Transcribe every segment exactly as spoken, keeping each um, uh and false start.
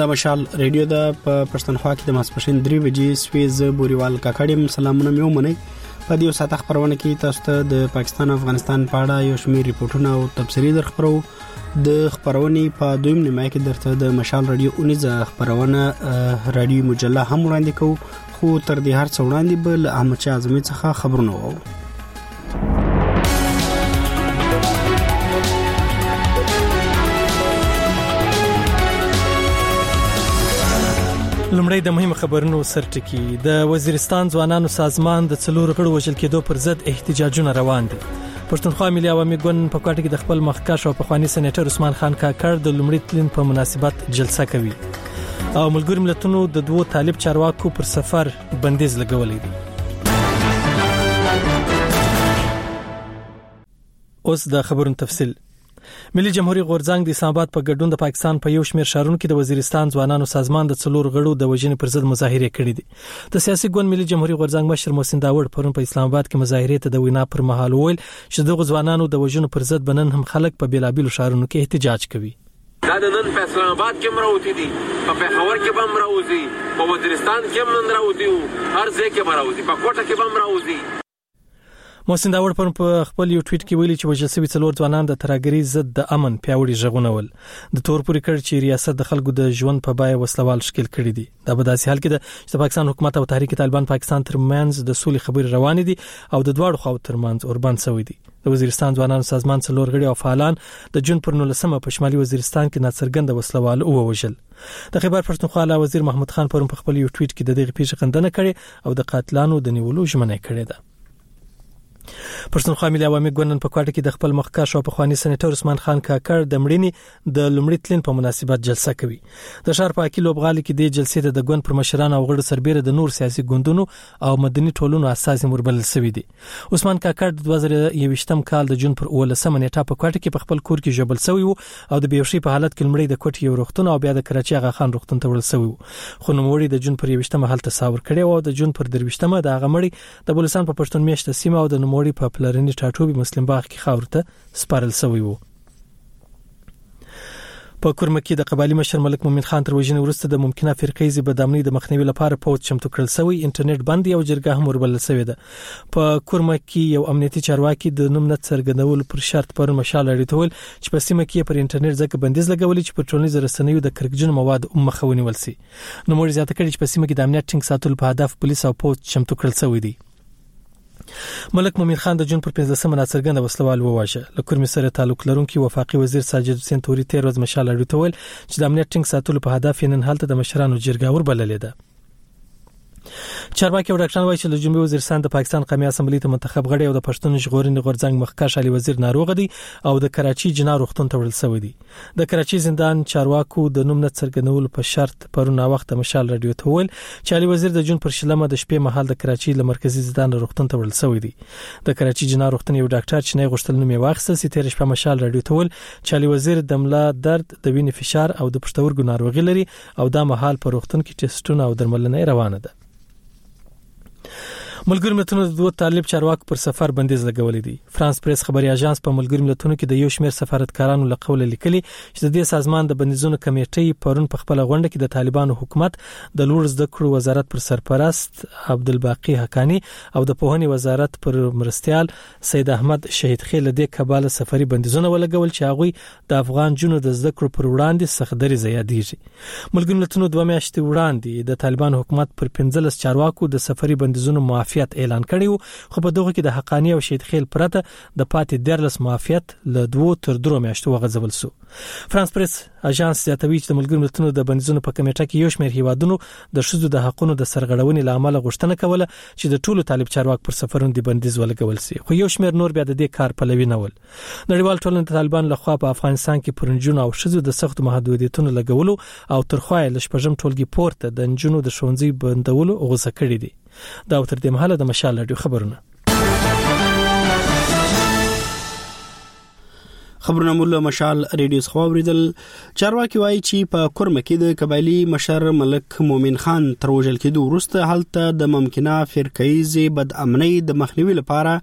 دا مشال ریډیو د پښتونخوا کې د ماسپښین درې بجې سوي ز بوريوال کاکړم سلامونه مې ومنئ. په دې ساته خبرونه کې تاسو ته د پاکستان او افغانستان په اړه یو شمېر ریپورتونه او تفصیلي درخبرو. د خبرونې په دویم نیمه کې درته د مشال ریډیو اونیزه خبرونه رادیو مجله هم وړاندې کوو، خو تر دې هر څه وړاندې بل احمد شاه اعظمي څخه خبرونه وو. لمړی د مهمه خبرونو سرټکی. د وزیرستان ځوانانو سازمان د څلور غړو وژل کېدو پر ضد احتجاجونه روان دي. پښتونخوا ملي عوامي ګوند په کوټه کې د خپل مخکښ او پخوانی سېنیټر عثمان خان کاکړ د لمړي تلین په مناسبت جلسه کوي. او ملګری ملتونو د دوو طالب چارواکو پر سفر بندیز لګولې دي. اوس د خبرونو تفصیل. ملي جمهوریت غورځنګ د اسلام آباد په ګډون د پاکستان په یو شمېر شهرونو کې د وزیرستان ځوانانو سازمان د څلور غړو د وژنې پر ضد مظاهره کړې دي. د سیاسي ګوند ملي جمهوریت غورځنګ مشر محسن داوود پرون په اسلام آباد کې مظاهره ته د وینا پر مهال وویل چې دغه ځوانانو د وژنې پر ضد بنن هم خلک په بیلابیلو شهرونو کې احتجاج کوي. دا د نن په اسلام آباد کې مراوتی دي، په پیښور کې هم مراوځي، په وزیرستان کې هم مراوځي، هر ځای کې مراوځي، په کوټه کې هم مراوځي. محسن داوود په خپل یو ټویټ کې ویلي چې وژل شوي څلور ځوانان د ترهګرۍ ضد د امن پیاوړي ژغورنه ول. د تور پورې کړ چې ریاست د خلکو د ژوند په بای وسلوال شکل کړی دي. دا په داسې حال کې ده چې د پاکستان حکومت او تحریک طالبان پاکستان ترمنځ د سولې خبرې روانې دي او د دواړو خواو ترمنځ اوربند شوی دي. د وزیرستان ځوانانو سازمان څلور غړي او فعالان د جون پر نولسمه په شمالي وزیرستان کې ناڅرګند وسلوال ووژل. د خیبر پښتونخوا وزیر محمود خان پرون په خپل یو ټویټ کې د دغه پیښې خندنه کړې او د قاتلانو د نیولو ژمنه کړې ده. پښتونخوا ملي عوامي ګوند په کوټه کې د خپل مخکښ او پخوانی سېنیټر عثمان خان کاکړ د مړینې د لمړي تلین په مناسبت جلسه کوي. د شهر په اکی لوبغالي کې د جلسې ته د ګوند پر مشران او غړو سربېره د نور سیاسي ګوندونو او مدني ټولنو اساسي مربلل شوی دي. عثمان کاکړ د دوه زره یوویشتم کال د جون پر اولسمه نیټه په کوټه کې په خپل کور کې ژوبل شوی وو او د بیهوشي په حالت کې لمړي د کوټې یو روغتون او بیا د کراچي اغا خان روغتون ته وړل شوی وو. خو نوموړي د جون پر یوویشتمه حالت تصور کړی او د جون پر درویشتمه د هغه مړي د بلوچستان په پښتون میشته سیمه او د نوموړي په پلرني ټاټوبي مسلم باغ کې خاور ته سپارل شوی وو. په کورمکي د قبایلی مشر ملک مومن خان تر وژنې وروسته د ممکنه فرقې بدامنۍ د مخنیوي لپاره پوت چمتو کړل شوی. انټرنیټ بند یو جرګه هم وربلل شوی ده. په کورمکي یو امنیتي چارواکي د نوم نه څرګندول پر شرط پر مشال اړیته ول چې په سیمه کې پر انټرنیټ ځکه بندیز لګولې چې په ټولنیز رسنیو د کرکجن مواد مخاوني ولسي. نو موږ زیاته کړی چې په سیمه کې د امنیت ټینګ ساتلو په هدف پولیس او پوت چمتو کړل شوی دي. ملک مومن خان د جون پر پنځلسمه ناڅرګنده وسلوال وواژه. له کورمي سره تعلق لرونکي وفاقي وزیر ساجد حسین توري تیر ورځ مشال اړیته ول چې د امنیت ټینګ ساتلو په هدف نن هلته د مشرانو جرګه وربللې ده. چارواکي او ډاکټران وایي چې د جنوبي وزیرستان د پاکستان قومي اسمبلی ته منتخب غړي او د پښتون ژغورنې غورځنګ مخکښ علي وزیر ناروغ دي او د کراچي جنا روغتون ته وړل شوی دي. د کراچي زندان چارواکو د نوم نه څرګندولو په شرط پرون وخت مشال رادیو ته ویل چې علي وزیر د جون پر شلمه د شپې مهال د کراچي له مرکزی زندان روغتون ته وړل شوی دي. د کراچي جنا روغتون یو ډاکټر چې نه غوښتل نوم یې واخیستل چې تیر شپه مشال رادیو ته ویل چې علي وزیر د ملا درد، د وینې فشار او د پښتورګو ناروغي لري او دا مهال په روغتون کې ټیسټونه او درملنه روانه ده. ملګری ملتونو د دوه طالب چارواکو پر سفر بندیز لګولې دي. فرانس پریس خبري اژانس په ملګری ملتونو کې د یو شمېر سفارتکارانو له قوله لیکلي چې د دې سازمان د بندیزونو کمیټې پرون په خپل غونډه کې د طالبانو حکومت د لوړ زده کړو وزارت پر سرپرست عبدالباقی حقانی او د پوهنې وزارت پر مرستيال سید احمد شهید خیل د کابل سفري بندیزونه ولګول چې هغه د افغان جنو د زده کړو پر وړاندې سختدري زیاتېږي. ملګری ملتونو دوه میاشتې وړاندې د طالبانو حکومت پر پنځلس چارواکو د سفري بندیزونو معافیت اعلان کړیو، خو په دغه کې د حقانی او شهید خیل پرته د پاتې دیرلس معافیت له دوه تر درو میاشتو وغځول شو. فرانس پریس اژانس زیاتوي چې د ملګری ملتونو د بندیزونو په کمیټه کې یو شمېر هیوادونو د ښځو د حقوقو د سرغړونې لامل غوښتنه کوله چې د ټولو طالب چارواکو پر سفرونو د بندیز ولګول شي، خو یو شمېر نور بیا د دې کار پلوي نه ول. نړیوال ټولنه د طالبان لخوا په افغانستان کې پر نجونو او ښځو د سخت محدودیتونو لګولو او ترخوای لشپږم ټولګي پورته د نجونو د ښوونځي بندولو غوسه کړې دي. دا تر دې مهاله د مشال رادیو خبرونه. خبرونه مولا مشال ریډیو خبرېدل. چارواکي وایي چې په کورمه کې د قبایلی مشر ملک مومن خان تر وژل کېدو وروسته هلته د ممکنه فرقه‌ایزې بد امنۍ د مخنیوي لپاره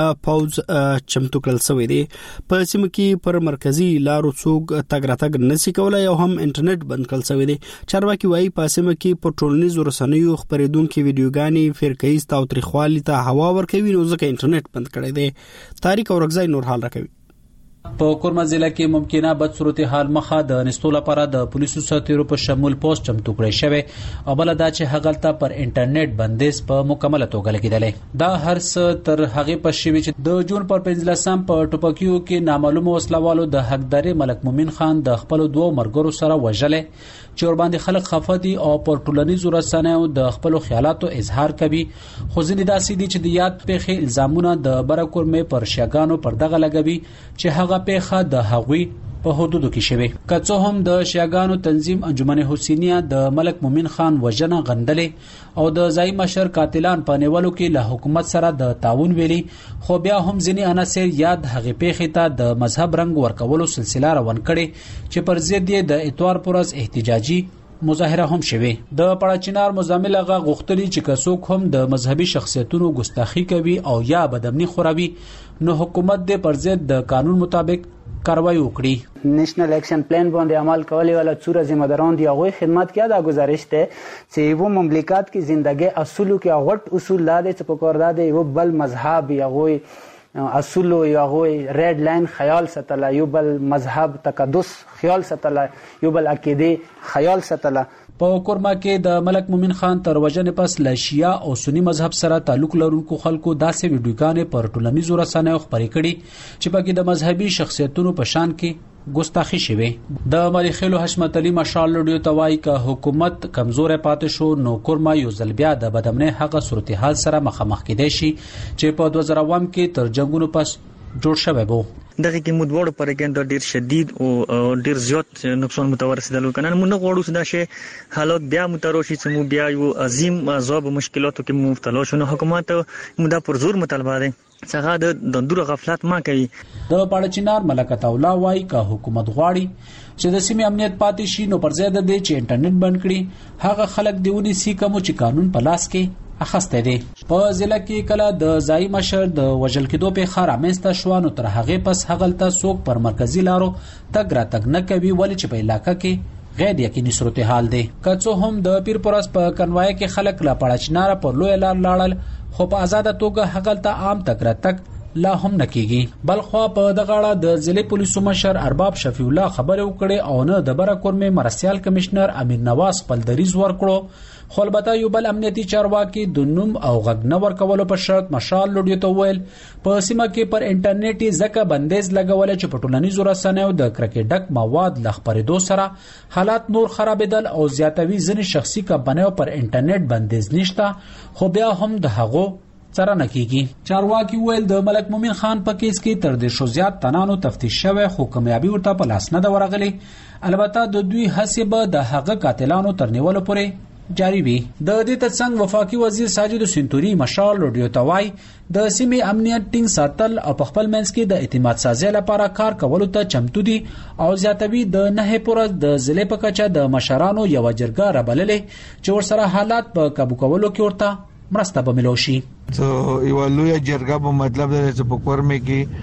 پوز چمتو کړل شوی دی. په سیمه کې پر مرکزی لارو څوک تګ راتګ نشي کولای او هم انټرنیټ بند کړل شوی دی. چارواکي وایي په سیمه کې په ټولنیزو رسنیو خبرېدونکو ویډیوګانې فرقه‌ایز تاوتریخوالي ته هوا ورکوي، نو ځکه انټرنیټ بند کړی دی. تاریخ اورګزای نور حال راکوي. په کورما ضلع کې ممکنه بد صورتحال مخه د نستو لپاره د پولیسو سرتیرو په شمول پوسټ چمتو کړی شوی او بل دا چې هغلته پر انټرنیټ بندیز په مکمله توګه لګیدلې. دا هر څه تر هغه په شوی چې د جون پر پنځلسم په ټوپکیو کې نامعلوم وسلوالو د حقداري ملک مومن خان د خپل دوه مرګرو سره وژلې چې ور باندې خلک خفه دي او پر ټولنیزو رسنیو د خپل خیالاتو اظهار کوي. خو ځینې داسې دي چې د یاد پیښې الزامونه د برکورمې پر شیاګانو پر دغه لګوي چې هغه پیښه د هغوی په حدودو کې شوی. که څه هم د شیاګانو تنظیم انجمن حسینیه د ملک مومن خان وژنه غندلې او د ځای مشر قاتلان په نیولو کې له حکومت سره د تعاون ویلي، خو بیا هم ځینې عناصر یاد هغه پیښې ته د مذهب رنګ ورکولو سلسله روان کړي چې پر ضد یې د اتوار پرز احتجاجي مظاهره هم شوه. د پړاچینار مزامل هغه غوښتلي چې کڅوک هم د مذهبي شخصیتونو ګستاخی کوي او یا بدامنی خوروي نو حکومت د پر ضد د قانون مطابق کاروایی وکړي. نیشنل اکشن پلان باندې عمل کولو والا څوره ذمہ داران دی هغه خدمت کیا دا گزارش ته چې یو مملکت کې زندگی اصولو کې هغه اصول لاله چې په کار ده یو بل مذهب هغه اصول یو هغه ریډ لاین خیال ستله، یو بل مذهب تقدس خیال ستله، یو بل عقیده خیال ستله. په کورما کې د ملک مومن خان تر وژنې پس ل شیعه او سنی مذهب سره تعلق لرونکو خلکو داسې ویډیوګانې پر ټولنیزو رسنیو خپرې کړي چې پکې د مذهبي شخصیتونو په شان کې ګستاخی شوه. د مریخلو حشمت علي مشال لډیو توای ک حکومت کمزورې پاتې شو نو کورما یو ځل بیا د بدامنۍ هغه صورتحال سره مخامخ کېدای شي چې په دوه زره اووه کې تر جنگونو پس جوړ شوی وو. دغه کې مودوړ پرګند ډیر شدید او ډیر زیات نقصان متورسدل کنه موږ غواړو چې دا شی حالات بیا متروشي چې مو بیا یو عظیم عذاب مشکلاتو کې مبتلا شونه حکومت موږ دا پر زور مطالبه ده څنګه د دندور غفلت ما کوي. د پړچینار ملکت الله وای کا حکومت غواړي چې د سیمې امنیت پاتې شي نو پر ځای د دې چې انټرنیټ بند کړي هغه خلک دیونی سی کوم چې قانون په لاس کې اخسته دي. په ضلع کې کله د ځای مشر د وژل کېدو په خار امنسته شو نو تر هغه پس هغلته څوک پر مرکزی لارو تګ را تګ نه کوي ولې چې په علاقې کې غیر یقیني صورتحال دی. که څه هم د پیر پرس په کنوای کې خلک لا پړچنار پر لوی لار لاړل خو په آزاد توګه هغلته عام تګ را تګ لا هم نکېږي. بلخو په دغه اړه د ضلع پولیسو مشر ارباب شفیع الله خبرې وکړې او نه د برکورمې مرستيال کمشنر امیر نواز خپل دریز ورکړو. خو البته یو بل امنیتي چارواکي د نوم او غږ نه ورکولو په شرط مشال لډیو ته ویل په سیمه کې پر انټرنیټي ځکه بندیز لګول چې په ټولنیزو رسنیو د کرکټ ډک مواد لخبرېدو سره حالات نور خرابېدل او زیاتوي ځینې شخصي کمپنیو پر انټرنیټ بندیز نشته خو بیا هم د هغو سره نکېږي. چارواکي ویل د ملک مومن خان په کیس کې تر دې شو زیات تنانو تفتیش شوه خو کامیابی ورته په لاس نه دا ورغلي. البته د دوی حساب د هغه قاتلانو تر نیولو پورې جاری وي. د دې ترڅنګ وفاقي وزیر ساجد سنتوري مشال لډیو توای د سیمې امنیت ټینګ ساتل او په خپل منځ کې د اعتماد سازي لپاره کار کولو ته چمتو دي او زیاتوي د نه پوره د ضلع په کچه د مشرانو یو جرګه رابللې چې ورسره حالات په काबू کولو کې ورته مرسته به ملوشي. تو یو لوی جرګه په مطلب د سپکورمه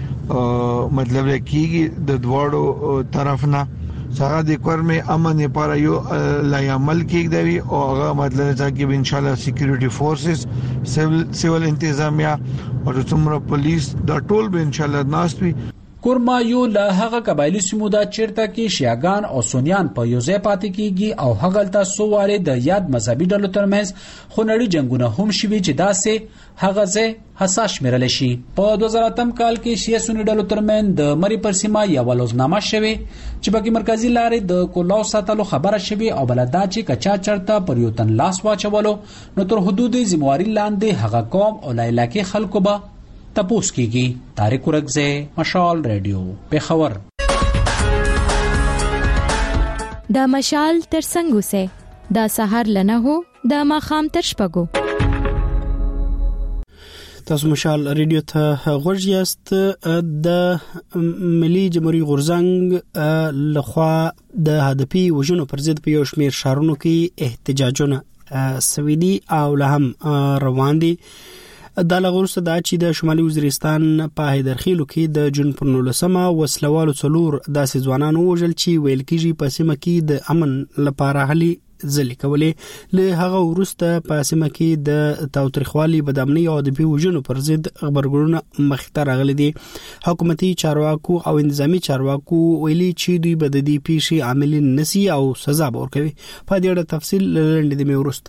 کې مطلب کېږي د دواړو طرف نه څنګه د کورمه امن لپاره یو لای عمل کېږي او هغه مطلب دا چې ان شاء الله سکیورټي فورسز سیول سیول انتظامیه او څومره پولیس دا ټول به ان شاء الله ناست وي. کورما یو له هغه قبایلی سیمو دا چیرته کې شیعاګان او سنیان په یو ځای پاتې کیږي او هغلته سو واره د یاد مذهبي ډلو ترمنځ خونړي جنگونه هم شوي چې داسې هغه ځای حساس شمیرل شي. په دوه زره اتم کال کې شیعه سنی ډلو ترمنځ د مری پر سیمه یو لوزنامه شوه چې په مرکزی لارې د کولاو ساتلو خبره شوه او بلدا چې کچا چرته پر یو تن لاس واچولو نو تر حدود ذمہواری لاندې هغه قوم او علاقې خلکو به تپوس کیږي. طارق ورغزه مشال ریډیو پیښور. دا مشال تر څنګه سه دا سحر لنه هو دا ماخام تر شپګو. تاسو مشال ریډیو ته غوږ یاست. د ملي جمهوریت غورځنګ لخوا د هدفي وژنو پر ضد په یو شمېر شهرونو کې احتجاجونه سویدي او له هم روان دي. د لغورسته د چې د شمالي وزیرستان په حیدرخیلو کې د جون پر نولسمه وسلوالو څلور داسې ځوانان وژل چې ویل کېږي په سیمه کې د امن لپاره هلي ځلې کولې. له هغه وروسته په سیمه کې د تاوتریخوالي بدامنۍ او د وژنو پر ضد خبرګونونه مخته راغلي دي. حکومتي چارواکو او نظامی چارواکو ویلي چې دوی به د دې پیښې عاملین نسی او سزا به ورکوي. په دې اړه تفصیل لاندې د میورست.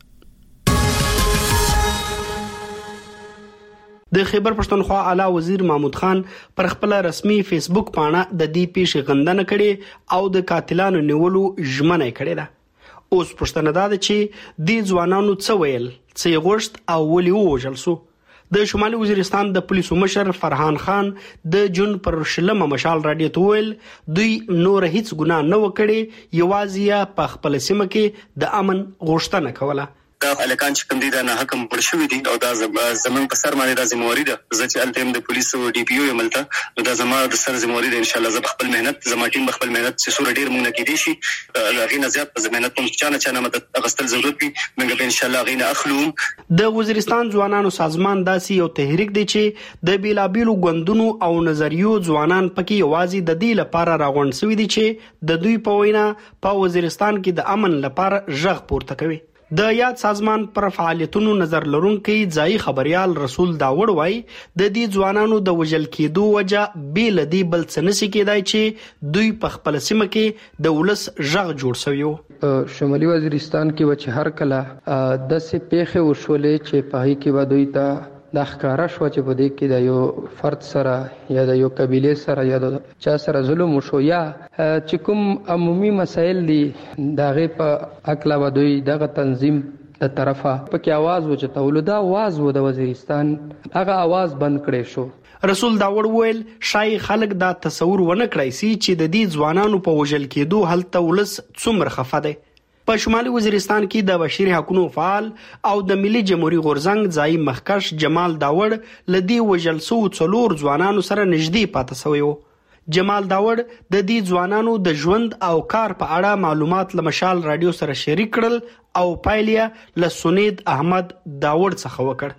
د خیبر پښتونخوا اعلی وزیر محمود خان پر خپل رسمي فیسبوک پاڼه د دې پیښې غندنه کړې او د قاتلانو نیولو ژمنه کړې ده. اوس پښتنه ده چې د ځوانانو څه ویل، څه غوښت او ولې ووژل سو. د شمالي وزیرستان د پولیسو مشر فرحان خان د جون پر شلمه مشال رادیو ته ویل دوی نور هیڅ ګناه نه وکړي، یوازې په خپل سیمه کې د امن غوښتنه کوله. دا الکان چې کوم دي دا نه حکم پرشوي دي او دا زمون په سر باندې د ذمہواری ده. زه چې التم د پولیسو ډي پی او عملته دا زما د سر ذمہواری ده. ان شاء الله زه خپل مهنت زما ټیم خپل مهنت چې سور ډیر مونږ کې دي شي غینا زیات په مهنت کوم چانه چانه مدد اغستل ضرورت دي موږ به ان شاء الله غینا اخلو. د وزیرستان ځوانانو سازمان داسي یو تحریک دی چې د بیلابیلو غوندونو او نظریو ځوانان پکې یوازې د دې لپاره راغونډ شوی دي چې د دوی په وینا په وزیرستان کې د امن لپاره ژغ پورته کوي. د یاد سازمان پر فعالیتونو نظر لرونکي ځای خبريال رسول داوړ وای د دې ځوانانو د وجل کېدو وجه بیل دی بل څه نسی کېدای چې دوی په خپل سیمه کې د ولس ژغ جوړ شوی. شمالي وزیرستان کې وچ هر کله د سه پیخه وشولې چې په هي کې ودوي ته د ښکارا شو چې په دې کې د یو فرد سره یا د یو قبيله سره یا د چا سره ظلم وشو یا چې کوم عمومي مسایل دي دغه په اکلا ودوي دغه تنظیم د طرفه پکې आवाज وچتول دا आवाज و د وزیرستان هغه आवाज بند کړي شو. رسول داوړ ویل شای خلک دا تصور ونه کړی سي چې د دې ځوانانو په وجل کېدو هلته ولس څومره خفه دی. په شمالي وزیرستان کې د بشري حقوقو فعال او د ملي جمهوریت غورځنګ ځای مخکش جمال داوړ لدی وجل سو څلور ځوانانو سره نږدې پاتې شوی و. جمال داوړ د دې ځوانانو د ژوند او کار په اړه معلومات لمشال رادیو سره شریک کړل او پایلیا له سنید احمد داوړ څخه وکړ.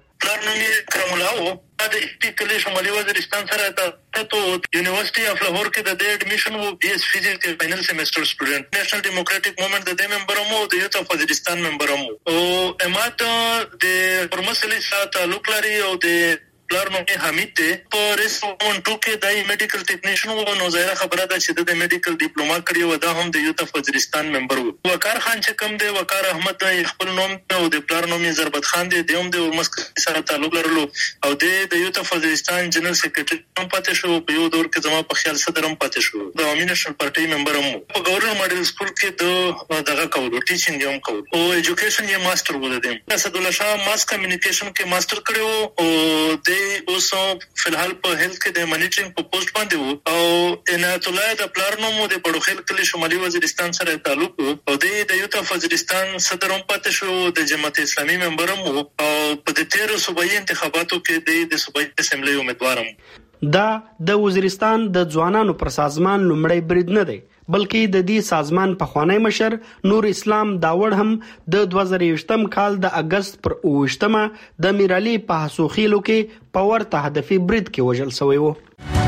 د اسپیکلی شمالي وزیرستان سره ته ته یونیورسيټي اف لاهور کې د اډمیشن وو بي اس فزیکس کې فائنل سیمستر سټوډنټ نېشنل ډیموکراټک موومېنټ د ممبر مو د یوت اف وزیرستان ممبر مو او امات د پرمسلي سره تعلق لري او د پلار نو حمید ته پرس ون ټو کې دای میډیکل ټیکنیشن وو نو ظاهر خبره ده چې د میډیکل ډیپلوما کړی و دا هم د یوت اف وزیرستان ممبر وو. وقار خان چې کوم دی وقار احمد خپل نوم او د پلار نوم زربت خان دی دوم د مسک سره تعلق لرلو او د یوت اف وزیرستان جنرال سیکریټری هم پاتې شو. په یو دور کې زما په خیال صدر هم پاتې شو. د عوامي نېشنل پارټي ممبر هم په گورنر ماډل سکول کې د دغه کولو ټیچینګ هم کولو او ایجوکیشن یې ماستر ولدم. اسد الله شاه ماس کمیونیکیشن کې ماستر کړو او د اوسو فلحال په هیلث کې د مانیټرینګ په پوسټ باندې وو او عنایت الله د پلار نوم د پړوخیل کلی شمالي وزیرستان سره تعلق او د یوت اف وزیرستان صدر هم پاتې شو. د جماعت اسلامي ممبر هم او په د تیر صوبایي انتخاباتو کې د صوبایي اسمبلی امیدوار هم. دا د وزیرستان د ځوانانو پر سازمان لومړی برید نه دی بلکې د دې سازمان په خوانی مشر نور اسلام داوړ هم د دوه زره یوولسم کال د اگست پر اوویشتمه د میرالي په حسوخیلو کې په ورته هدفي برید کې وژل شوی و.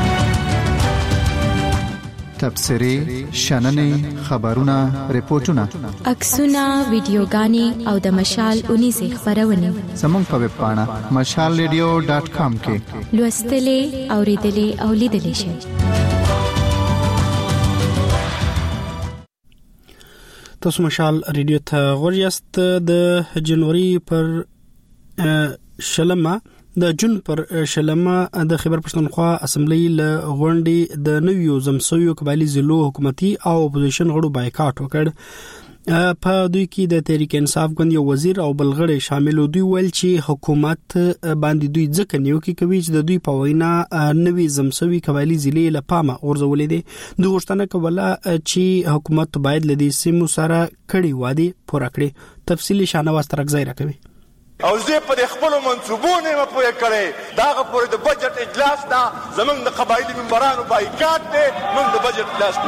تبصري شننې خبرونه ریپورتونه عکسونه ویډیوګانې او د مشال اونیزه خبرونه زموږ په ویب پاڼه مشال ریډیو ډاټ کام کې لوستلې اوریدلې او لیدلې شئ. تاسو مشال ریډیو ته غوړیاست. د جنوري پر شلمه د جون پر شلمه د خیبر پښتونخوا اسمبلی له غونډې د نویو زمسویو قبایلی ضلعو حکومتي او اپوزیشن غړو بایکاټ وکړ. په دوی کې د تحریک انصاف ګوند یو وزیر او بلغړی شامل دوی ول چې حکومت باندې دوی ځکه نیوکه کوي چې د دوی په وینا نوی زمسوي قبایلی ضلع له پامه ورزولې دي. دوی غوښتنه کوله چې حکومت باید لدې سیمو سره کړي وادي پوره کړي. تفصیلی شانواز ترګ ځای راکوي. او زه په خپل منصوبونه مې پوهه کړې دا غوړې د بجټ اجلاس دا زمونږ د قبایلی ممبرانو بایکاټ دی موږ د بجټ اجلاس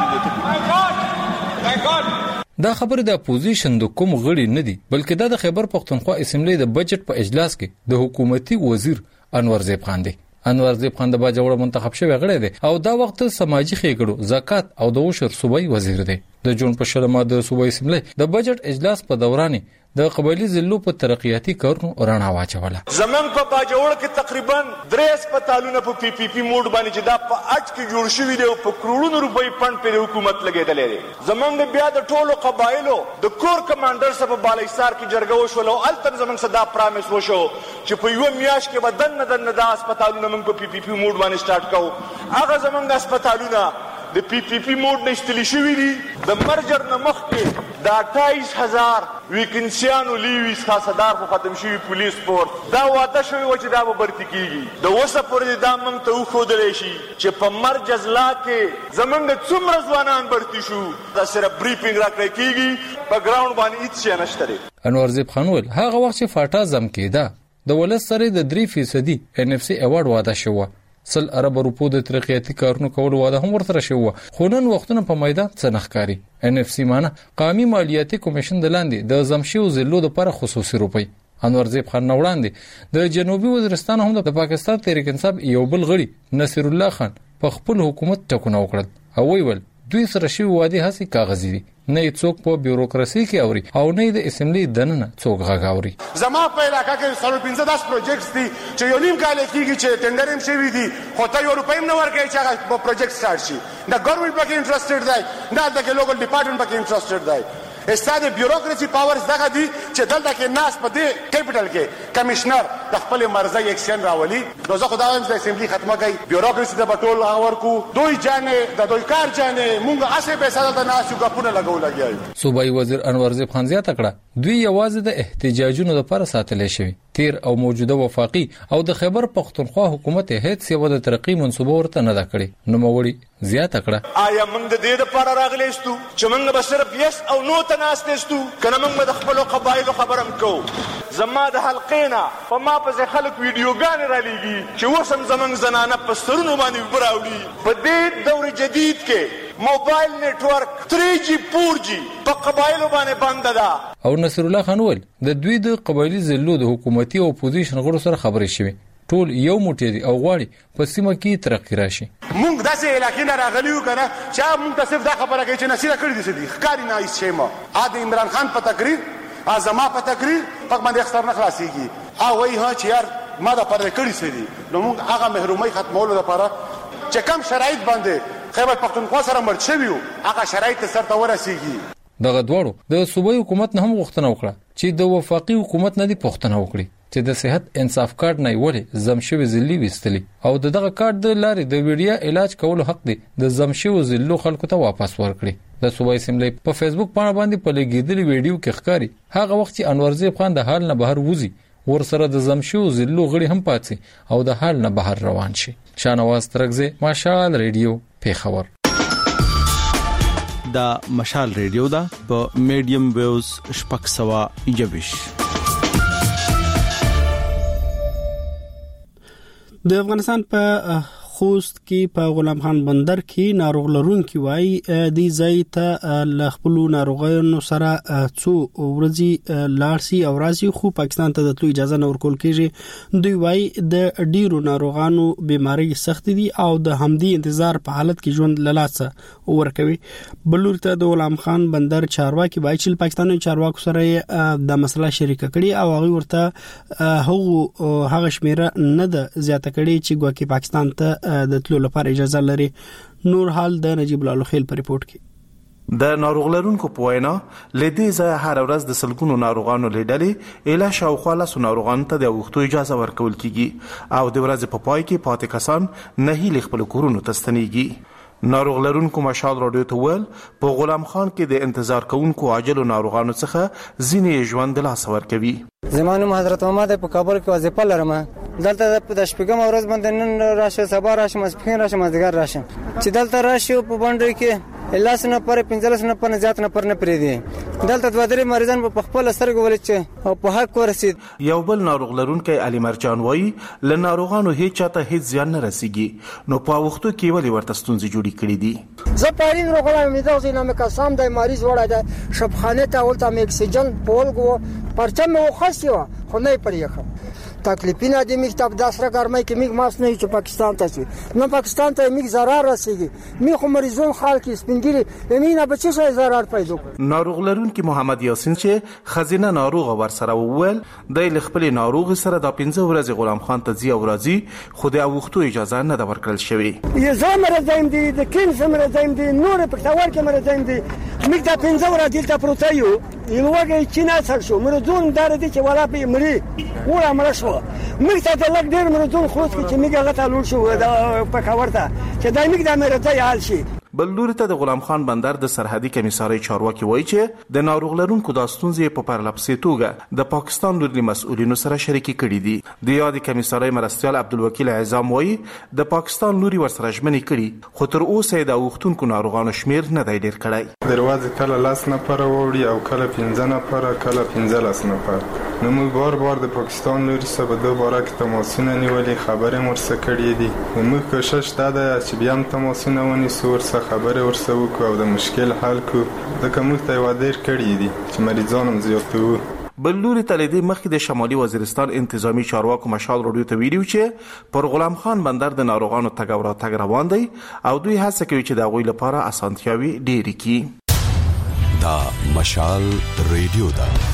کوو. دا خبره د اپوزیشن د کوم غړي نه دي بلکې دا د خیبر پختونخوا اسمبلی د بجټ په اجلاس کې د حکومتي وزیر انور زیب خان دی. انور زیب خان د باجوړ منتخب شوی غړی دی او دا وخت سماجی خېګړو زکات او د وشر صوبایي وزیر دی. د جون په شلمه د صوبایي اسمبلی د بجټ اجلاس په دوران د قبایلی ضلعو په ترقیاتي کارونو رڼا واچوله. زمنګ په باجوړ کې تقریبا درې هسپتالونه په پی پی پی موډ باندې چې دا په اټ کې جوړ شوی دی او په کروڑونو روپۍ فند په حکومت لګیدلې دی. زمنګ بیا د ټولو قبایلو د کور کمانډر سره په بالایسار کې جرګه وشول او التم زمنګ صدا پرامیس وشو چې په یو میاش کې بدن نه دن د هسپتالونه موږ په پی پی پی موډ باندې سٹارټ کوو. هغه زمنګ هسپتالونه د پی پی پی موډ نشتلی شوی دي. د مرجر نه مخکې د اټھائیس هزار ویکنسیانو لیویس خاصدار خو ختم شوی پولیس فورس دا واده شوی و چې دا به برتی کیږي. د اوسه پورې دا موږ ته وښودلی شي چې په مرجز لا کې زمونږ څومره ځوانان برتی شو دا صرف بریفینګ راکړی کیږي په ګراوند باندې هیڅ شی نشته دی. انور زیب خان ویل هغه وخت چې فاټا زم کېده د ولس سره د درې فیصدي ان اف سی ایوارډ واده شو. سل ارب روپو د ترقیاتي کارونو کول واده هم ورته شو. خو نن وختونه په میدان څه نخکاری. ان اف سی معنی قومي مالیاتي کمیشن د لاندې د زمشیو ضلعو لپاره خصوصي روپی. انور زیب خان وړاندې د جنوبي وزیرستان هم د پاکستان تحریک انصاف یو بل غړي نصیر الله خان په خپل حکومت ټکونه وکړل او ویل دوی سره شی وادي هسي کاغذي دي نه څوک په بیوروکراسي کې اوري او نه د اسمبلی دننه څوک غاغوري. زما په علاقې کې څلور پنځه داس پروجیکټس دي چې یو نیم کال کېږي چې ټینډر هم شوی دي خو ته یو روپۍ نه ورکوي چې هغه پروجیکټ سٹارټ شي. دا ګورنمنت پکې انټرېسټډ دی نه د لوکل ډپارټمنټ پکې انټرېسټډ دی. استاد بیوروکراسي پاورز دغه دي چې دلته کې ناس په دې کیپټل کې کمشنر د خپل مرزي ایکشن راولي. دوزه خدای هم د اسمبلی ختمه کوي بیوروکراسي د بټول اور کو دوی جانې د دوی کار جانې مونږ اسه به ساده د ناس یو غپونه لګول لګیایو. صوبایي وزیر انور زیب خان زیاته کړه دوی یوازې د احتجاجونو لپاره ساتل شوی. تیر او موجوده وفاقي او د خیبر پختونخوا حکومت هیڅ یو د ترقی منصوبه ورته نه دا کړی. نو موړي زیاته کړه آیا موږ د دې لپاره راغلی استو چې موږ به صرف یس او نو تناستو کنه موږ د خپل قبایلو خبرم کو. زما د حلقینا په ما په خلک ویډیوګان را لېږي چې وسم زمنګ زنانه په سترونو باندې براوړي. په دې دور جدید کې موبایل نتورک تھری جی فور جی په قبایلو باندې بند ده. او نصیر الله خان ویل د دوی د قبایلی ضلعو د حکومتي او اپوزیشن غړو سره خبرې شوې ټول یو موټی دي او غواړي په سیمه کې ترقی راشي. مونږ داسې علاقې نه راغلیو کنه چې مونږ ته صرف دا خبره کوي چې نصیره کړی دي سدي ښکاری نه هیڅ شی ما ا د عمران خان په تقریر ازما په تقریر پک باندې اختر نه خلاصيږي او وای ها چې یار ما دا پر کړی سدي نو مونږ هغه محرومي ختمولو لپاره چې کم شرایط باندې خیبر پختونخوا سره مرچ شویو هغه شرایط سره ته ورسیږي. دغه دواړو د صوبایي حکومت نه هم غوښتنه وکړه چې د وفاقي حکومت نه دی پوښتنه وکړي چې د صحت انصاف کارت نه ولې زمشوي ضلعي وستلی او دغه کارت د لارې د ویډیا علاج کولو حق دی د زمشوي ضلعو خلکو ته واپس ورکړي. د صوبایي اسمبلی په فیسبوک باندې باندې په لګیدلي ویډیو کې ښکاری هغه وخت چې انور زیب خان د حال نه بهر وځي ورسره د زمشوي ضلعو غړي هم پاتې او د حال نه بهر روان شي. شانواز ترغزه ماشال ریډیو پیښور. دا مشال ریډیو دا په میډیم ویوز شپږ سوه یوویش. د افغانستان په خوست کې په غلام خان بندر کې ناروغ لرونکي وای د ځای ته ل خپل ناروغانو سره څو ورځي لارسي او راځي خو پاکستان ته د تلو اجازه نه ورکول کیږي. دوی وای د ډیرو ناروغانو بیماری سخت دي او د همدي انتظار په حالت کې ژوند لاسه ورکوي. بلور ته د غلام خان بندر چارواکي وای چې پاکستاني چارواکو سره د مسله شریک کړي او هغه ورته هغه هغه شمیره نه ده زیاته کړي چې ګواکې پاکستان ته د تلو لپاره اجازه لري. نور حال د نجیب الله خیل په ریپورت کې د ناروغ لرونکو په وینا لدې ځای هر ورځ د سلګونو ناروغانو لیدلې اله شاوخوا له ناروغانو ته د وختو اجازه ورکول کیږي او د ورځې په پای کې پاتې کسان نه هیله خپل کورونو ته ستنېږي. ناروغ لرونکو مشال رادیو ته ویل په غلام خان کې د انتظار کوونکو عاجلو ناروغانو څخه ځینې ژوند د لاس ورکوي. زمانو حضرت محمد په کابل کې وظیفه لرم دلته د شپږم ورځ باندې نن راشه سبا راشه مسپخین راشه مازدیګر راشه چې دلته راشه په باندې کې لاس نه پر پنځلس نه پر زیات نه پر نه پری دي دلته دوه درې مریضان په خپل سترګو ولچ او په حق ورسید. یو بل ناروغ لرونکي علي مرجان وایي ل ناروغانو هیڅ چاته هیڅ ځان نه رسیږي نو په وختو کې ولې ورته ستونزې جوړې کړې دي. زه پارین روغلا امیدو زینه مې قسم د مریض وړه ده شبخانه ته ولته مې اکسیجن پولګو پرچم مې وخصیو خو نه پریخه تکلیفونه د مکتب د سره ګرمای کې میګ ماس نه چې پاکستان ته شي نو پاکستان ته میګ zarar رسیږي می خو مریضون خال کې سپینګری امینه بچی شي zarar پیدا. ناروغ لرونکي محمد یاسین چې خزینه ناروغ ور سره وویل د خپل ناروغ سره د پنځه ورځې غلام خان ته زی او راځي خو د وختو اجازه نه د ورکړل شوی. یې زمره زم دي د کین زمره زم دي نور په تاور کې مره زم دي میګ د پنځه ورځې دلته پروتایو یو وګړي چې نه سر شو مرزون دار دي چې ولا په مړی ولا مړ شو موږ ته د لګ ډیر مرزون خو چې موږ هغه ته لور شو دا په کاورته چې دای موږ د امریکا حال شي. بل لوري ته د غلام خان بندر د سرحدي کمیسارۍ چارواکي وایي چې د ناروغ لرونکو د ستونزې په پرلپسې توګه د پاکستان لوري مسؤلینو سره شریکي کړي دي. د یادې کمیسارۍ مرستیال عبدالوکیل اعظم وایي د پاکستان لوري ورسره ژمنې کړي خو تر اوسه د اوختونکو ناروغانو شمیر نه دی ډیر کړی. دروازه کله لاس نه پر وړي او کله پنځه نه پر کله پنځه لاس نه پر نو موږ بار بار د پاکستان لوري سره په دوه باره کې تماسونه نیولې خبرې مرسته کړې دي. موږ کوشش دا ده چې بیا هم تماسونه ونیسو ورسره خبرې ورسره وکړو او د مشکل حل کړو ځکه موږ ته یې وعده کړې دي چې مریضان هم زیاتوو. بل لوري ته لیدې مخکې د شمالي وزیرستان انتظامی چارواکو مشال راډیو ته ویلي چې پر غلام خان بندر د ناروغانو تګ او راتګ روان دی او دوی هڅه کوي چې د هغوی لپاره اسانتیاوې ډېرې کړي. دا مشال ریډیو ده.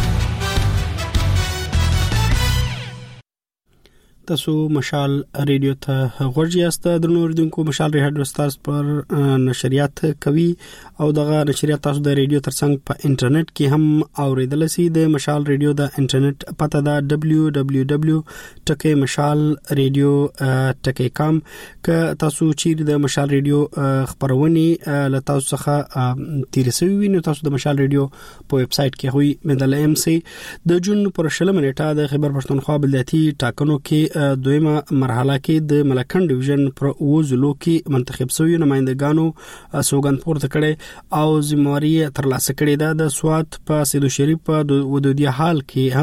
تاسو مشال ریډیو ته غوږی یاست. د نوردونکو مشال ریډیو ستاسو پر نشریات کوي او دغه نشریات تاسو د ریډیو ترڅنګ په انټرنیټ کې هم اوریدل شي. د مشال ریډیو د انټرنیټ پته ده دبلیو دبلیو دبلیو ټکی مشال ریډیو ټکی کام. که تاسو چیرې د مشال ریډیو خبرونه له تاسو څخه تیرسوي وي نو تاسو د مشال ریډیو په ویب سټ کې هوی مدل ام سي د جون پر شلمه نیټه د خبر پښتونخوا بلدیاتي ټاکنو کې دویمه مرحله کې د ملکن ډیویژن پر وزلو کې منتخب شوی نمائندګانو سوګند پورته کړي او ذمہواری ترلاسه کړي ده. د سوات په سیدو شریف په ودودي حال کې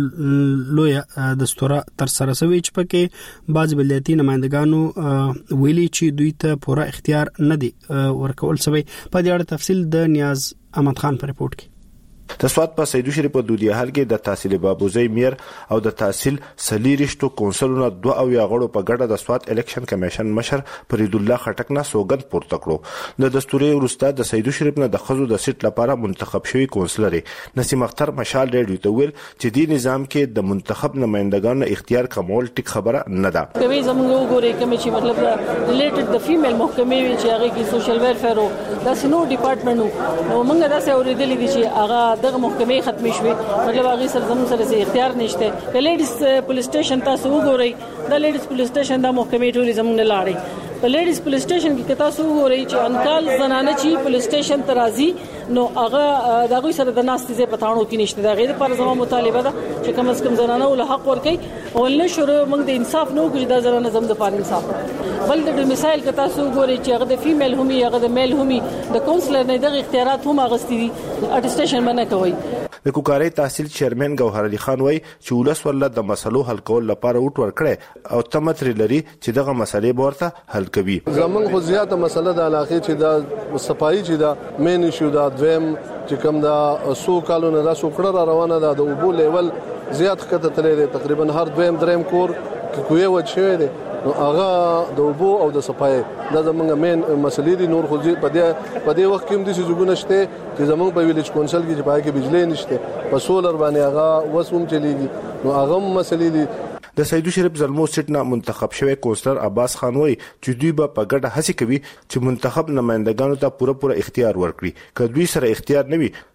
هم لوی دستوره تر سره شوی چې پکې بعض بلدیاتي نمائندګانو ویلي چې دوی ته پوره اختیار نه دی ورکول شوی. په دې اړه تفصیل د نیاز احمد خان په رپورت کې. د سوات په سیدو شریف په دودي حال کې د تحصیل بابوزی میر او د تحصیل سلیریشتو کونسلونو دوه او یا غړو په ګډه د سوات الیکشن کمیشن مشر فرید الله خټک نه سوګند پورته کړو. د دستوري ورسته د سیدو شریف نه د خزو د سیټ لپاره منتخب شوی کونسلر نسیم اختر مشال ریډیو ته ویل چې دی نظام کې د منتخب نمائندګانو اختیار کمول ټیک خبره نه ده. کوي زموږ وګورئ کوم چې مطلب ریلیټډ د فیمیل محکمې وی چې هغه کې سوشل ویلفیر او د سنو ډپارټمنټ نو موږ دا څه اوریدلې دي چې هغه دغه محکمې ختمې شوې مطلب هغه سره زموږ سره اختیار نشته. د لیډیز پولیس سټیشن تاسو وګورئ د لیډیز پولیس سټیشن د محکمې ټولې زموږ نه لاړې. په لیډیز پولیس سټیشن کې تاسو وګورئ چې انکال زنانه چې پولیس سټیشن ته راځي نو هغه د هغوی سره د ناستې ځای په تاڼو کې نشته. د هغې دپاره زما مطالبه ده چې کم از کم زنانه له حق ورکوي او نه شروع موږ د انصاف نه وکړو چې دا زنانه زموږ دپاره انصاف وکړي. بل د ډومیسایل که تاسو وګورئ چې هغه د فیمیل هم وي هغه د میل هم وي د کونسلر نه دغه اختیارات هم اخیستي دي. اټسټیشن به نه کوئ. د کوکارۍ تحصیل چیرمن ګوهر علي خان وایي چې ولس ولله د مسلو حل کول لپاره وټ ورکړي او تمتر لري چې دغه مسلې به ورته حل کوي. زمونږ خو زیاته مسله د علاقې چې دا صفایي چې دا مین ایشو دا دویم چې کوم دا سو کالونه دا سو کړه روانه ده د اوبو لیول زیات خطه تللی دی. تقریبا هر دویم دریم کور کې کوی و شوی دی نو هغه د اوبو او د صفایي دا زمونږ مین مسلې دي. نور خو په دې په دې وخت کې هم د سيزونه شته چې زمونږ په ویلیج کونسل کې چې پای کې بجلی نشته په سولر باندې هغه وسوم چلیږي نو هغه مسلې دي. د سیدو شریف زلمو سیټ نه منتخب شوی کونسلر عباس خان وایي چې دوی به په ګډه هڅه کوي چې منتخب نمائندګانو ته پوره پوره اختیار ورکړي. که دوی سره اختیار نه وي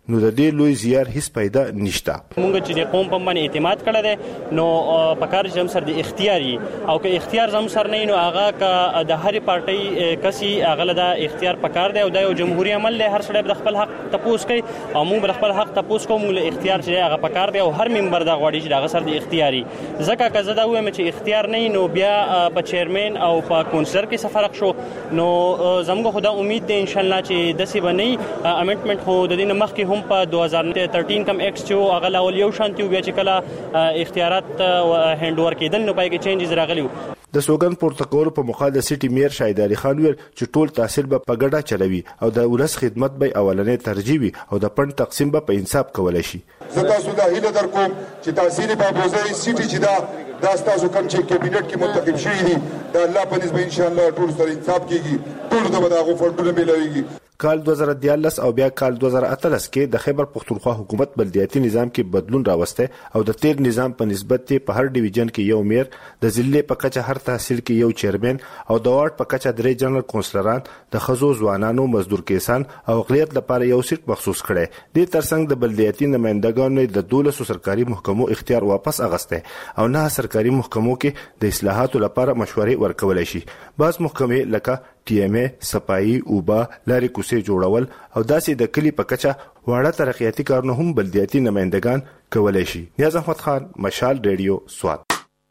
نو د دې لوی زیار هیڅ پیدا نشته. مونږ چې د قوم په باندې اعتماد کړی دی نو په کار چې هم سر د اختیاري او که اختیار هم سر نه نو هغه که د هرې پارټۍ کسي هغه له دا اختیار په کار دی او دا یو جمهوریت عمل دی. هر سړی د خپل حق تپوس کوي او مونږ به خپل حق تپوس کوو. مونږ له اختیار چې هغه په کار دی او هر ممبر دا غواړي چې هغه سر د اختیاري ځکه که زه دا وایم چې اختیار نه نو بیا په چیرمن او په کونسلر کې څه فرق شو. نو زموږ خدا امید دی ان شاء الله چې داسې به نه امندمنت خو د دې مخکې هم په دوه هزار تلتر کم ایکس چې هغه لاول یو شانتي بیا چې کله اختیارات هند ور کېدل نو پای کې چینجز راغلی. د سوګن پورتکول په مخه د سټي میر شاهد علي خان ویل چې ټول تحصیل به په ګډه چلوي او د ولس خدمت به اولنې ترجیح وي او د فند تقسیم به په انصاف کولای شي. زه تاسو ته هیله درکوم چې تحصیل په بوزي سټي چې دا د تاسو کوم چې کابینټ کې منتخب شوی دي د الله په نسبت ان شاء الله ټول سره انصاف کیږي. ټول ته به دا فندونه ملويږي. کال دوه زره دیارلس او بیا کال دوه زره اتلس کې د خیبر پختونخوا حکومت بلدیاتي نظام کې بدلون راوسته او د تیر نظام په نسبت په هر ډیویژن کې یو میر، د ضلع په کچه هر تحصیل کې یو چیرمن او د وارډ په کچه درې جنرال کونسلران، د خزو ځوانانو مزدور کیسان او اقلیت لپاره یو سیټ مخصوص کړي. د ترڅنګ د بلدیاتي نمائندګانو د دولسو سرکاري محکمو اختیار واپس اغسته او نه سرکاري محکمو کې د اصلاحاتو لپاره مشورې ورکول شي. بعض محکمې لکه ټي ایم ای، صفائی، اوبه، لارې کوڅې جوړول او داسې د کلی په کچه واړه ترقیاتي کارونه هم بلدیاتي نمائندگان کولای شي. نیاز احمد خان، مشال ریډیو، سوات.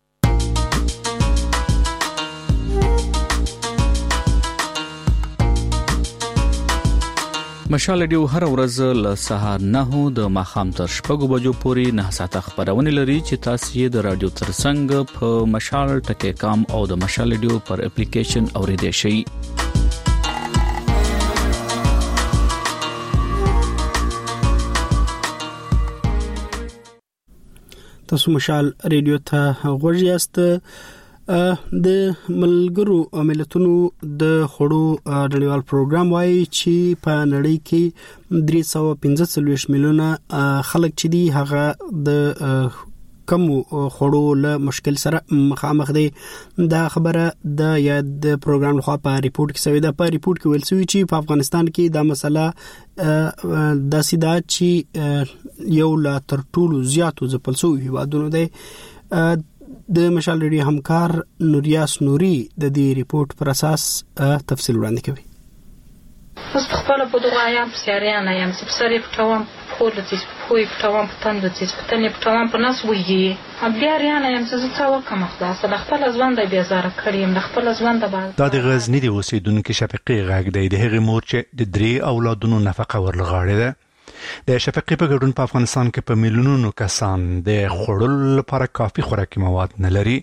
مشال ریډیو هر ورځ له سهار نه د ماښام تر شپږو بجو پورې نه ساعته خبرونه لري چې تاسو یې د رادیو ترڅنګ په مشال ټکی کام او د مشال ریډیو پر اپلیکیشن اوریدئ شئ. تاسو مشال ریډیو ته غوږ یاست. د ملګرو ملتونو د خړو نړیوال پروګرام وايي چې په نړۍ کې درې سوه پنځه څلوېښت میلیونه خلک چې دي هغه د کم خړو له مشکل سره مخامخ دي. دا خبره د یاد پروګرام لخوا په ریپورت کې شوې ده. په ریپورت کې ویل شوی چې په افغانستان کې دا مسله د سیدا چې یو لا تر ټولو زیاتو ځپل شوی هیوادونو دی. د مشال ریډیو همکار نوریاس نوري د دې ریپورت پر اساس تفصیل وړاندې کوي. اوس خپل په دغه ایام سیاریان ایم سپسری پټوم خود د دې خو پټوم پتند د دې پتنې پټوم په ناس وږي بیا ریان ایم څه څه وکم خلاص د خپل ځوان د بیزاره کړیم د خپل ځوان د باز د غزنی د اوسیدونکو شفقې غږ دی. د هغې مور چې د درې اولادونو نفقه ورلغاړي ده. د شفقې په ګډون په افغانستان کې په میلیونونو کسان د خوړلو لپاره کافي خوراکي مواد نه لري.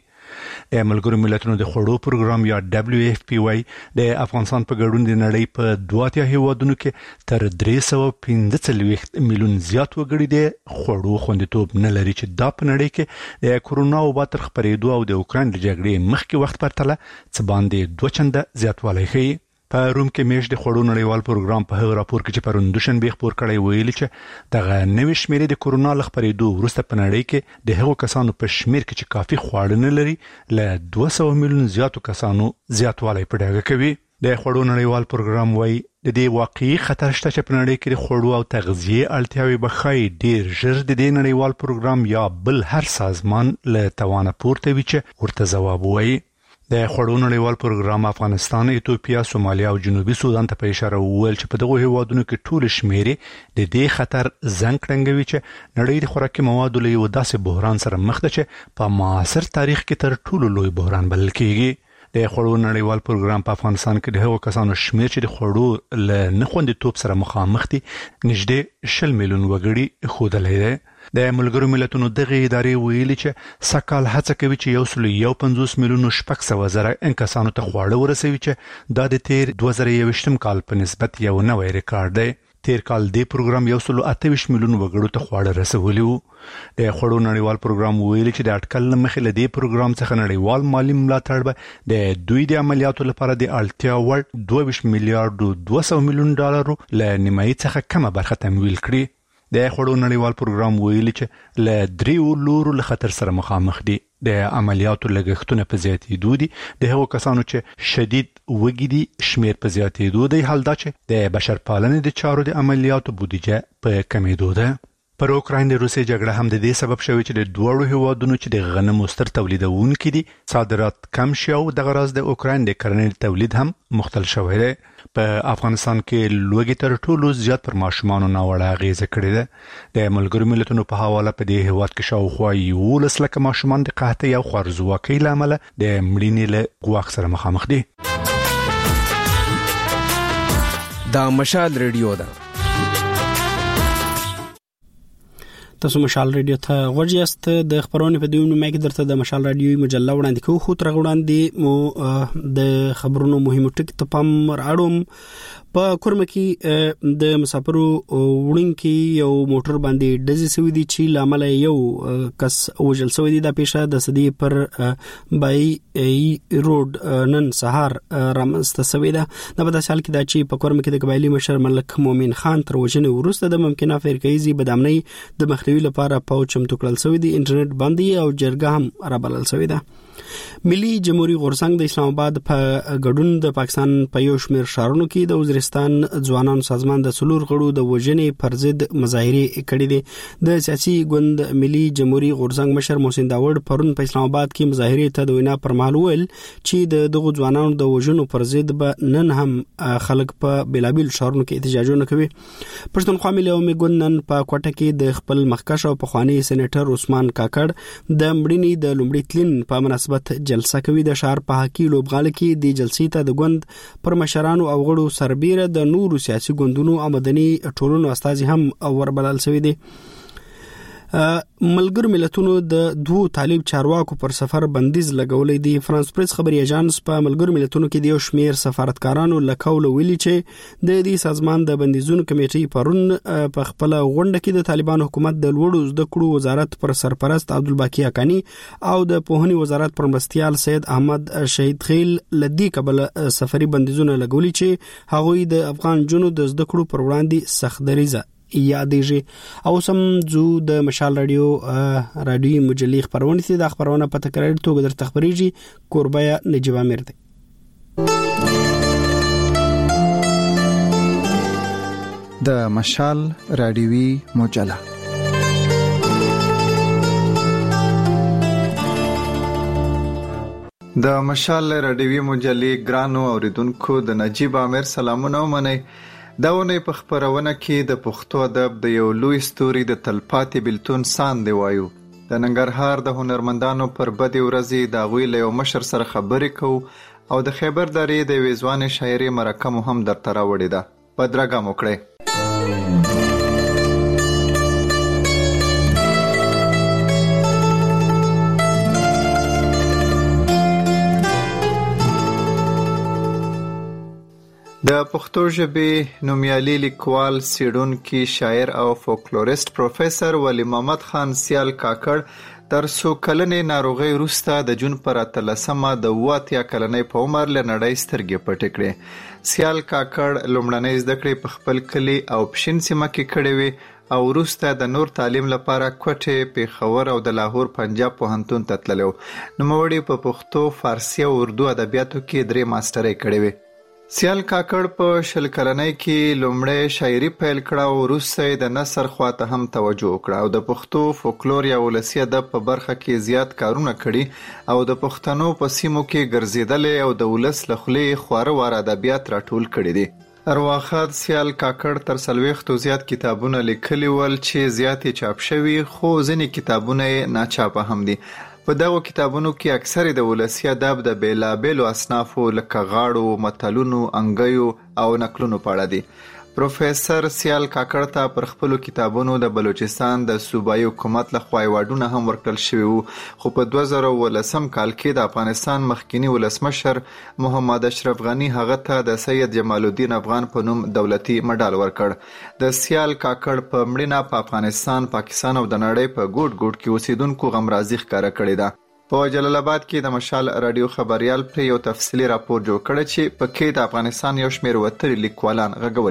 د ملګرو ملتونو د خوړو پروګرام یا دبليو اف پی واي د افغانستان په ګډون د نړۍ په دوه اتیا هیوادونو کې تر درې سوه پنځه څلوېښت میلیون زیات وګړي د خوړو خوندیتوب نه لري چې دا په نړۍ کې د کورونا وبا تر خپرېدو او د اوکراین د جګړې مخکې وخت پرتله څه باندې دوه چنده زیاتوالی ښیي. په روم کې میش د خوړو نړیوال پروګرام په هغه راپور کې چې پرون دوشنبه خبر کړی ویلي چې دغه نوې شمیرې د کورونا له خپرېدو وروسته په نړۍ کې د هغو کسانو په شمیر کې چې کافي خواړه نه لري له دوه سوه میلیون زیاتو کسانو زیاتوالی په ډاګه کوي. د خوړو نړیوال پروګرام وايي د دې واقعي خطر شته چې په نړۍ کې د خوړو او تغذیې اړتیاوې به ښایي ډېر ژر د دې نړیوال پروګرام یا بل هر سازمان له توانه پورته وي چې ورته ځواب ووایي. د خوړو نړیوال پروګرام افغانستان، ایتوپیا، سومالیا او جنوبي سودان ته په اشاره وویل چې په دغو هیوادونو کې ټول شمیرې د دې خطر زنګ ټنګوي چې نړۍ د خوراکي موادو له یو داسې بحران سره مخ ده چې په معاصر تاریخ کې تر ټولو لوی بحران بلل کېږي. د خوړو نړیوال پروګرام په افغانستان کې د هغو کسانو شمیر چې د خوړو له نه خوندیتوب سره مخامخ دي نږدې شل میلیون وګړي ښودلی دی. د ملګرو ملتونو دغه ادارې ویلي چې سکهال هڅه کوي چې یو سل یو پنځوس میلیونو شپږ سوه زره انکسانو ته خواړه ورسوي چې دا د تیر دوه زره یوویشتم کال په نسبت یو نوی ریکارډ دی. تیر کال دې پروګرام یو سل اته ویشت میلیون وګړو ته خواړه رسولي وو. د خوړو نړیوال پروګرام ویلي چې د اټکل له مخې له دې پروګرام څخه نړیوال مالي ملاتړ به د دوی د عملیاتو لپاره د اړتیا وړ دوه ویشت میلیارډو دوه سوه میلیون ډالرو له نیمایي څخه کمه برخه تمویل کړي. د خوړو نړیوال پروګرام ویلي چې له دریو لورو له خطر سره مخامخ دي. د عملیاتو لګښتونه په زیاتېدو دي. د هغو کسانو چې شدید وږي دي شمیر په زیاتېدو دی. حال دا چې د بشرپالنې د چارو د عملیاتو بودیجه په کمیدو ده. پر اوکراین د روسیې جګړه هم د دې سبب شوی چې د دوړو هیوادونو چې د غنمو ستر تولیدونکي دي صادرات کم شي او دغه راز د اوکراین د کرنې تولید هم مختل شوی دی. په افغانستان کې لوږې تر ټولو زیات پر ماشومانو ناوړه اغیزه کړې ده. د ملګرو ملتونو په حواله په دې هیواد کې شاوخوا یولس لکه ماشومان د قحطۍ او خوارځواکۍ له امله د مړینې له ګواښ سره مخامخ دي. دا مشال ریډیو ده. تاسو مشال ریډیو ته غوږ یاست. د خبرونې په دویم نیمه کې درته د مشال رادیوي مجله وړاندې کوو. خو تر وړاندې مو د خبرونو مهمو ټکو ته پام راوړم. په کورمه کې د مسافرو وړونکي یو موټر باندې ډزې شوې دي چې لامل یو کس وژل شوی دی. د پیښه د سدي پر بای ای روډ نن سهار رامنځته شوې ده. د په داسې حال کې دا چې په کورمه کې د قبایلی مشر ملک مومن خان تر وژنې وروسته د ممکنه فرقایي بدامنۍ د مخنیوي لپاره پاو چمتو کړل شوی دی. انټرنیټ باندې او جرګه هم رابلل شوې ده. ملي جمهوریت غورځنګ د اسلام آباد په ګډون د پاکستان په یو شمېر ښارونو کې د وزیرستان ځوانانو سازمان د سلور غړو د وژنې پر ضد مظاهرې کړې دي. د سیاسي ګوند ملي جمهوریت غورځنګ مشر محسن داوود پرون په اسلام آباد کې مظاهرې ته د وینا پر مهال ویل چې د دغو ځوانانو د وژنو پر ضد به نن هم خلک په بلابل ښارونو کې احتجاجونه کوي. پښتونخوا ملي عوامي ګوند نن په کوټه کې د خپل مخکښ او پخوانی سېنیټر عثمان کاکړ د مړینې د لومړي تلین په مناسبت جلسه کوي. د شهر په حقي لوبغاله کې د جلسې ته د ګوند پر مشرانو او غړو سربیره د نورو سیاسي ګوندونو او مدني ټولنو استازي هم وربلل شوی دي. ملګرو ملتونو د دوه طالب چارواکو پر سفر بندیز لګولې دي. فرانس پریس خبري اژانس په ملګرو ملتونو کې د یو شمیر سفارتکارانو لکول ویلي چې د دې سازمان د بندیزونو کمیټې پرون په خپل غونډه کې د طالبان حکومت د لوړو زده کړو وزارت پر سرپرست عبدالباقی حقانی او د پوهنې وزارت پر مرستيال سید احمد شهید خیل لدی قبل سفري بندیزونه لګولي چې هغوی د افغان جنو د زده کړو پر وړاندې سخت دریزه یادېږي. او سم زو د مشال رادیو رادیوي مجلې خبرونه دي. د خبرونه په تکراري توګه درته خبريږي. کوربیا نجيب امیر دی. د مشال رادیوي مجله د مشال رادیوي مجلې ګرانو اوریدونکو د نجيب امیر سلامونه ومنئ. دا ونې په خبرونه کې د پښتو ادب د یو لوی ستوري د تلپاتې بلتون سان دی وایو. د ننګرهار د هنرمندانو پر بدې ورځې د هغوی له یو مشر سره خبرې کوو او د خیبر درې د یوې ځوانې شاعرې مرکه مو هم درته راوړې ده. بدرګه مو کړئ. د پښتو ژبې نومیالي لیکوال څېړونکي شاعر او فولکلوریست پروفیسر ولی محمد خان سیال کاکړ تر څو کلنې ناروغۍ وروسته د جون پر اتلسمه د اوه اتیا کلنۍ په عمر له نړۍ سترګې پټې کړې. سیال کاکړ لومړنۍ زده کړې په خپل کلي او پښین سیمه کې کړې وې او وروسته د نور تعلیم لپاره کوټې، پیښور او د لاهور پنجاب پوهنتون ته تللی و. نوموړي په پښتو، فارسي او اردو ادبیاتو کې درې ماسټرۍ کړې وې. سیال کاکړ په شل کلنۍ کې لومړی شاعري پیل کړه او وروسته یې د نثر خواته هم توجه وکړه او د پښتو فولکلور یا ولسي ادب په برخه کې زیات کارونه کړي او د پښتنو په سیمو کې ګرځېدلی او د ولس له خولې خواره واره ادبیات راټول کړي دي. ارواښاد سیال کاکړ تر څلوېښتو زیات کتابونه لیکلي ول چې زیات یې چاپ شوي، خو ځینې کتابونه یې ناچاپه هم دي. په دغو کتابونو کې اکثر د ولسي ادب د بیلابیلو اصنافو لکه غاړو، متلونو، انګیو او نکلونو په اړه دي. پروفیسر سیال کاکړ ته پر خپلو کتابونو د بلوچستان د صوبایي حکومت لخوا ایوارډونه هم ورکړل شوي وو، خو په دوه زره اوولسم کال کې د افغانستان مخکینی ولسمشر محمد اشرف غني هغه ته د سید جمال الدین افغان په نوم دولتي مډال ورکړ. د سیال کاکړ په مړینه په افغانستان، پاکستان او د نړۍ په ګوټ ګوټ کې اوسیدونکو غمرازي ښکاره کړې ده. په جلال آباد کې د مشال رادیو خبريال پر یو تفصیلي راپور جوړ کړی چې پکې د افغانستان یو شمېر وتري لیکوالان غږولي دي.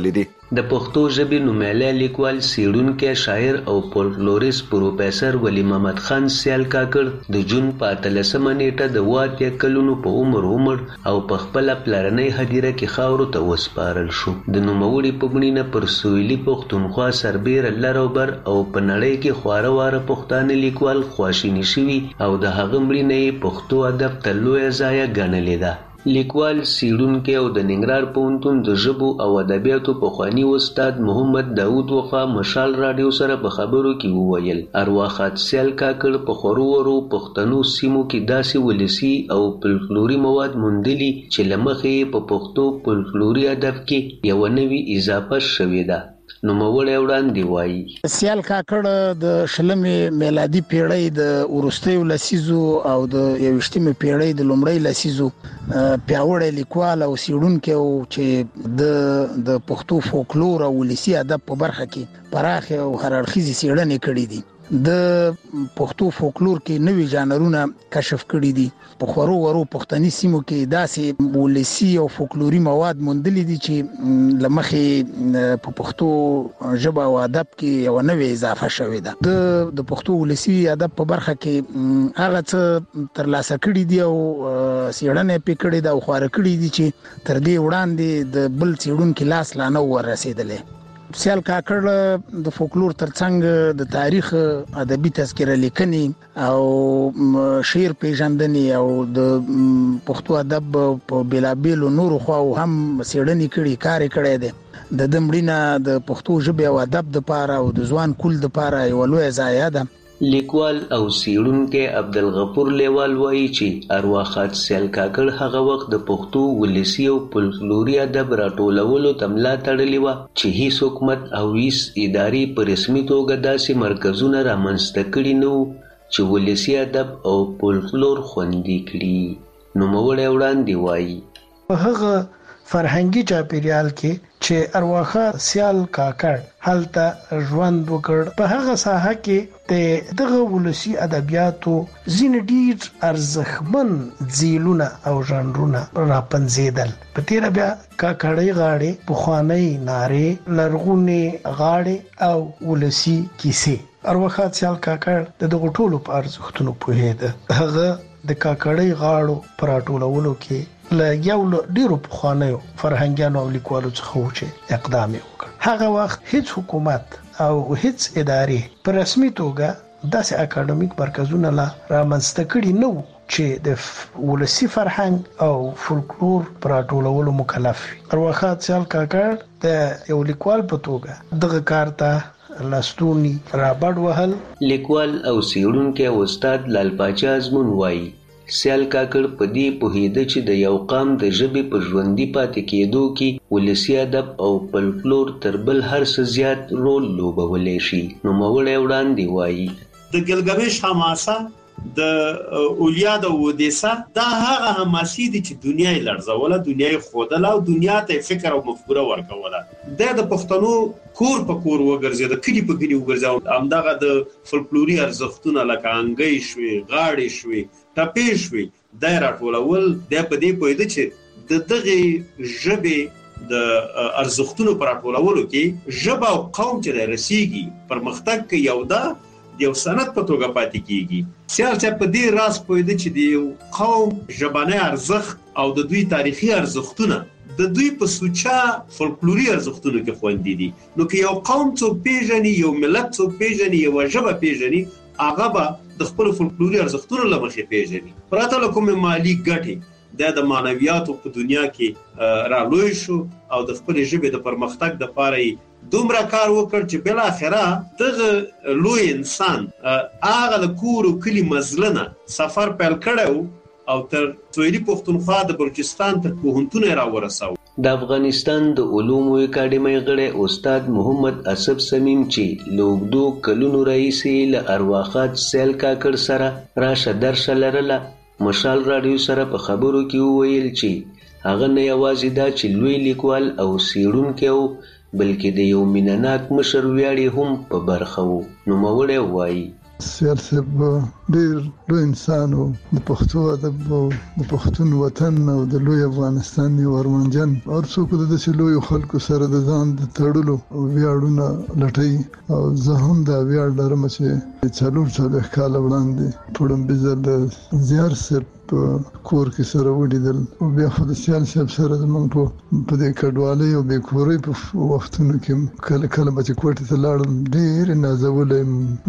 د پښتو ژبې نومیالی لیکوال څېړونکی شاعر او فولکلوریست پروفیسر ولی محمد خان سیال کاکړ د جون په اتلسمه نیټه د اووه اتیا کلونو په عمر ومړ او په خپله پلرنۍ هدیره کې خاورو ته وسپارل شو. د نوموړي په مړینه پر سویلي پښتونخوا سربیره لر او بر او په نړۍ کې خواره واره پښتانه لیکوال خواشیني شوي او د هغه مړینه یې پښتو ادب ته لویه ضایعه ګڼلې ده. لیکوال، څېړونکی او د ننګرهار پوهنتون د ژبو او ادبیاتو پخواني استاد محمد داود وفا مشال راډیو سره په خبرو کې وویل ارواښاد سیال کاکړ په خورو ورو پښتنو سیمو کې داسې ولسي او فولکلوري مواد موندلي چې له مخې یې په پښتو فولکلوري ادب کې یوه نوې اضافه شوې ده. نوموړی وړاندې وایي سیال کاکړ د شلمې میلادي پیړۍ د وروستیو لسیزو او د یوویشتمې پیړۍ د لومړۍ لسیزو پیاوړی لیکوال او څېړونکی و چې د د پښتو فولکلور او ولسي ادب په برخه کې پراخې او هر اړخیزې څېړنې کړې دي. د پښتو فولکلور کې نوي ژانرونه کشف کړي دي. په خورو ورو پښتني سیمو کې داسې ولسي او فولکلوري مواد موندلي دي چې له مخې په پښتو ژبه او ادب کې یوه نوې اضافه شوې ده. د د پښتو ولسي ادب په برخه کې هغه څه ترلاسه کړي دي او څېړنه یې پرې کړې ده او خواره کړي دي چې تر دې وړاندې د بل څېړونکي لاس لا نه ورسېدلی. سیال کاکړ د فولکلور ترڅنګ د تاریخ ادبي تذکره لیکنې او شعر پیژندنې او د پښتو ادب په بیلابیلو نورو خواو هم څېړنې کړي کار یې کړی دی. د ده مړینه د پښتو ژبې او ادب دپاره او د ځوان کول دپاره یوه لویه ضایعه ده. لیکوال او څېړونکی عبدالغفور لیوال وایي چې ارواښاد سیال کاکړ هغه وخت د پښتو ولسي او فولکلوري ادب راټولولو ته ملا تړلې وه چې هیڅ حکومت او هیڅ ادارې په رسمي توګه داسې مرکزونه رامنځته کړي نه وو چې ولسي ادب او فولکلور خوندي کړي. نوموړی وړاندې وایي په هغه فرهنګي چاپیریال کې چې ارواښاد سیال کاکړ هلته ژوند وکړ په هغه ساحه کې د دغه ولسي ادبیاتو ځینې ډېر ارزښتمن ځیلونه او ژانرونه راپنځېدل. په تېره بیا کاکړۍ غاړې، پخوانۍ نارې، لرغونې غاړې او ولسي کیسې. ارواښاد سیال کاکړ د دغو ټولو په ارزښتونو پوهېده. هغه د کاکړۍ غاړو په راټولولو کې له یو له ډېرو پخوانیو فرهنګیانو او لیکوالو څخه و چې اقدام یې وکړ. هغه وخت هیڅ حکومت او هیڅ ادارې په رسمي توګه داسې اکاډمیک مرکزونه لا رامنځته کړي نه وو چې د ولسي فرهنګ او فولکلور په راټولولو مکلف وي. ارواښاد سیال کاکړ د یو لیکوال په توګه دغه کار ته لستونی رابړ وهل. لیکوال او څېړونکی استاد لال پاچا ازمون وایي سیال کاکړ په دې پوهېده چې د یو قام د ژبې په ژوندي پاتې کېدو کې ولسي ادب او فولکلور تر بل هر څه زیات رول لوبولی شي. نوموړی وړاندې وایي د ګلګمش حماسه د اولیاد او اودیسه دا هغه حماسي دي چې دنیا یې لړزوله، دنیا یې ښودله او دنیا ته فکر او مفکوره ورکوله. دا د پښتنو کور په کور وګرځېده، کلي په کلي وګرځېده. همدغه د فولکلوري ارزښتونه لکه انګۍ شوې، غاړې شوې، ټپې شوې، دا یې راټولول. دا په دې پوهېده چې د دغې ژبې د ارزښتونو په راټولولو کې ژبه او قوم چې دی رسېږي پرمختګ کوي او دا یو سند په توګه پاتې کیږي. سیال صاحب په دې راز پوهېده چې د یو قوم ژبنی ارزښت او د دوی تاریخي ارزښتونه د دوی په سوچه فولکلوري ارزښتونو کې خوندي دي. نو که یو قوم څوک پیژني، یو ملت څوک پیژني، یوه ژبه پیژني، هغه به د خپلو فولکلوري ارزښتونو له مخې پیژني. پرته له کومې مالي ګټې دا د معنویاتو په دنیا کې رالوی شو او د خپلې ژبې د پرمختګ دپاره یې دومره کار وکړ چې بالاخره دغه لوی انسان هغه د کور او کلي مزلنه سفر پیل کړی او تر سویلي پښتونخوا د بلوچستان تر پوهنتونه یې راورساوه. د افغانستان د علومو اکاډمۍ غړی استاد محمد اسف صمیم چې له اوږدو کلونو راهیسې له ارواښاد سیال کاکړ سره راشه درشه لرله، مشال راډیو سره په خبرو کې وویل چې هغه نه یوازې دا چې لوی لیکوال او څېړونکی و بلکې د یو مینهناک مشر ویاړ هم په برخه و. نوموړی وایي سیال صاحب ډېر لوی انسان او د پښتو ادب او د پښتون وطن او د لوی افغانستان یو ارمانجن او څوک د داسې لوی خلکو سره د ځان د تړلو او ویاړونه لټي او زه هم دا ویاړ لرم چې څلور څلوېښت کاله وړاندې په لومړي ځل زیار صاحب کور کې سره ولیدل او بیا خو د سیال صاحب سره زموږ په په دې کډوالۍ او بې کورۍ په وختونو کې کله کله به چې کوټې ته لاړم ډېرې نازولې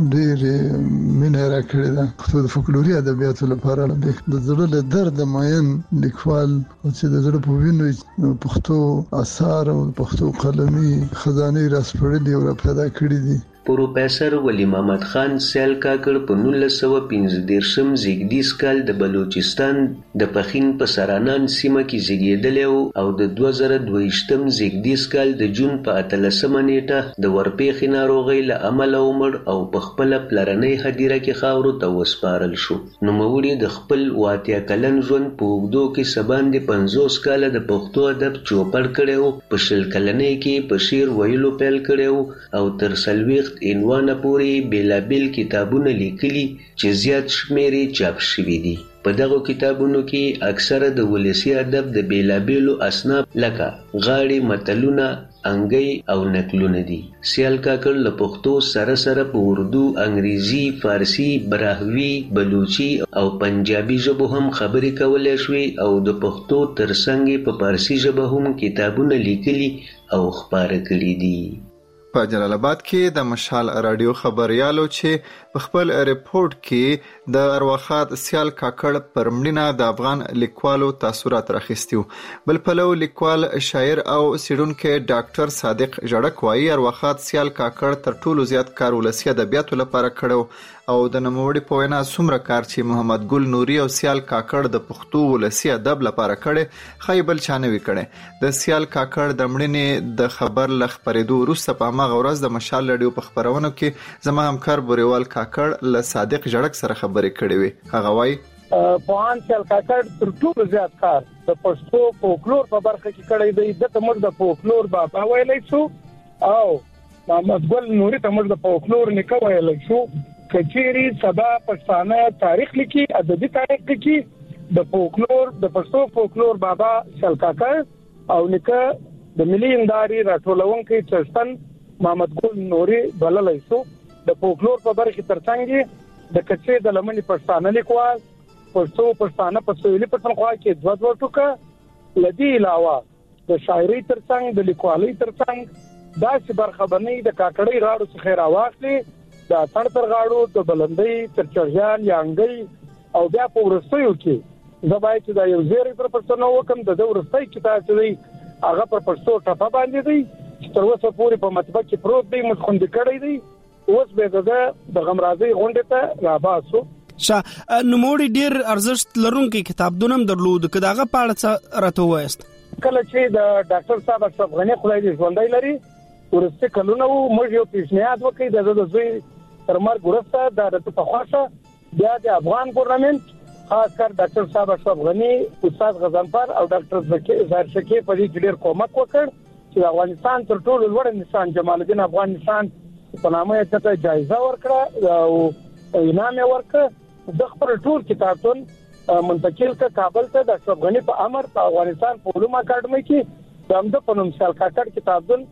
ډېرې مینه یې راکړې ده پښتو د فولکلوري ادبیاتو لپاره د زړه له درده مین لیکوال او چې د زړه په وینو پښتو اثار او پښتو قلمي خزانې راسپړلي او را پیدا کړي دي. پروفیسر ولی محمد خان سیال کاکړ په نولس سوه پنځه دېرشم زیږدیز کال د بلوچستان د پښین په سرانان سیمه کې زیږېدلی او د دوه زره دوه ویشتم زیږدیز کال د جون په اتلسمه نیټه د ورپېښې ناروغۍ له امله ومړ او په خپله پلرنۍ هدیره کې خاورو ته وسپارل شو. نوموړي د خپل اوه کلن ژوند په اوږدو کې څه باندې پنځوس کاله د پښتو ادب چوپړ کړی و، په شل کلنۍ کې په شعر ویلو پیل کړی و او تر څلوېښت عنوانه پورې بېلابېل کتابونه لیکلي چې زیات شمېر چاپ شوي دي. په دغو کتابونو کې اکثره د ولسي ادب د بېلابېلو اصناف لکه غاړې، متلونه، انګی او نکلونه دي. سیال کاکړ له پښتو سره سره په اردو، انګریزي، فارسي، براهوي، بلوچي او پنجابي ژبو هم خبرې کولی شوې او د پښتو ترڅنګ په فارسي ژبه هم کتابونه لیکلي او خپاره کړي دي. په جلال آباد کې د مشال رادیو خبريالو چې په خپل ریپورت کې د ارواخات سیال کاکړ پر مړینه د افغان لیکوالو تاثرات راخستیو. بل پلو لیکوال، شاعر او څېړونکی ډاکټر صادق جړک وایي ارواخات سیال کاکړ تر ټولو زیات کار ولسي ادبیاتو لپاره کړو او د نوموړي په وینا څومره کار چې محمد ګل نوري او سیال کاکړ د پښتو ولسي ادب لپاره کړي خی بل چا نه وي کړی. د سیال کاکړ د مړینې د خبر له خپرېدو وروسته په هماغه ورځ د مشال رادیو په خپرونو کې زما همکار بوریوال کاکړ له صادق جړک سره خبرې کړې وي. هغه وایي پوهان سیال کاکړ تر ټولو زیات کار د پښتو فولکلور په برخه کې کړی دی. دته موږ د فولکلور بابا ویلی شو او محمد ګل نوري ته موږ د فولکلور نیکه ویلی شو. کچيري سبا پښتانه تاریخ لیکي، ادبي تاریخ لیکي، د فولکلور د پښتو فولکلور بابا سیال کاکړ او نیکه د ملي هنداري راټولونکي چرستن محمد ګل نوري بللی شو. د فولکلور په برخه ترڅنګ د کچې د لمنې پښتانه لیکوال پښتو پښتانه په سویلي پښتونخوا کې دوه دوه ټوکه لدی علاوه د شاعري ترڅنګ د لیکوالۍ ترڅنګ داسې برخه بنې د کاکړۍ غاړو څخه راواخلي د تړ تر غاړو د بلندۍ تر چرجان یا انګي او بیا په ورستیو کې زه باید چې دا یو زیری پر پښتنو وکم د ورستۍ کتاب چې دی هغه پر پښتو ټپه باندې دی تر اوسه پورې په مطبع کې پروت دی موږ خوندې کړی دی اوس به د د غمرازي غونډه ته راباسو. شا نوموړي ډیر ارزښت لرونکي کتابونه درلود کداغه پاړه څه راته وایست. کله چې د ډاکټر صاحب اشرف غنی خدای دې ژوندۍ لري ورسته کلونه موږ یو پیشنهاد وکړ د زوی تر مرګ وروسته د رته خواشه بیا د افغان ګورنمنت خاص کر ډاکټر صاحب اشرف غنی، استاد غزنفر او ډاکټر ظاهر شکیب په دې ډېر کومک وکړ چې افغانستان تر ټولو لوړ انسان جمال الدین افغان نشان په نامه ته جایزه ورکړه او انعام ورکړ. د خپل ټول کتابتون منتقل ک کابل ته د اشرف غنی په امر په افغانستان په علوم اکاډمي کې د امده په نوم سیال کاکړ کتابتون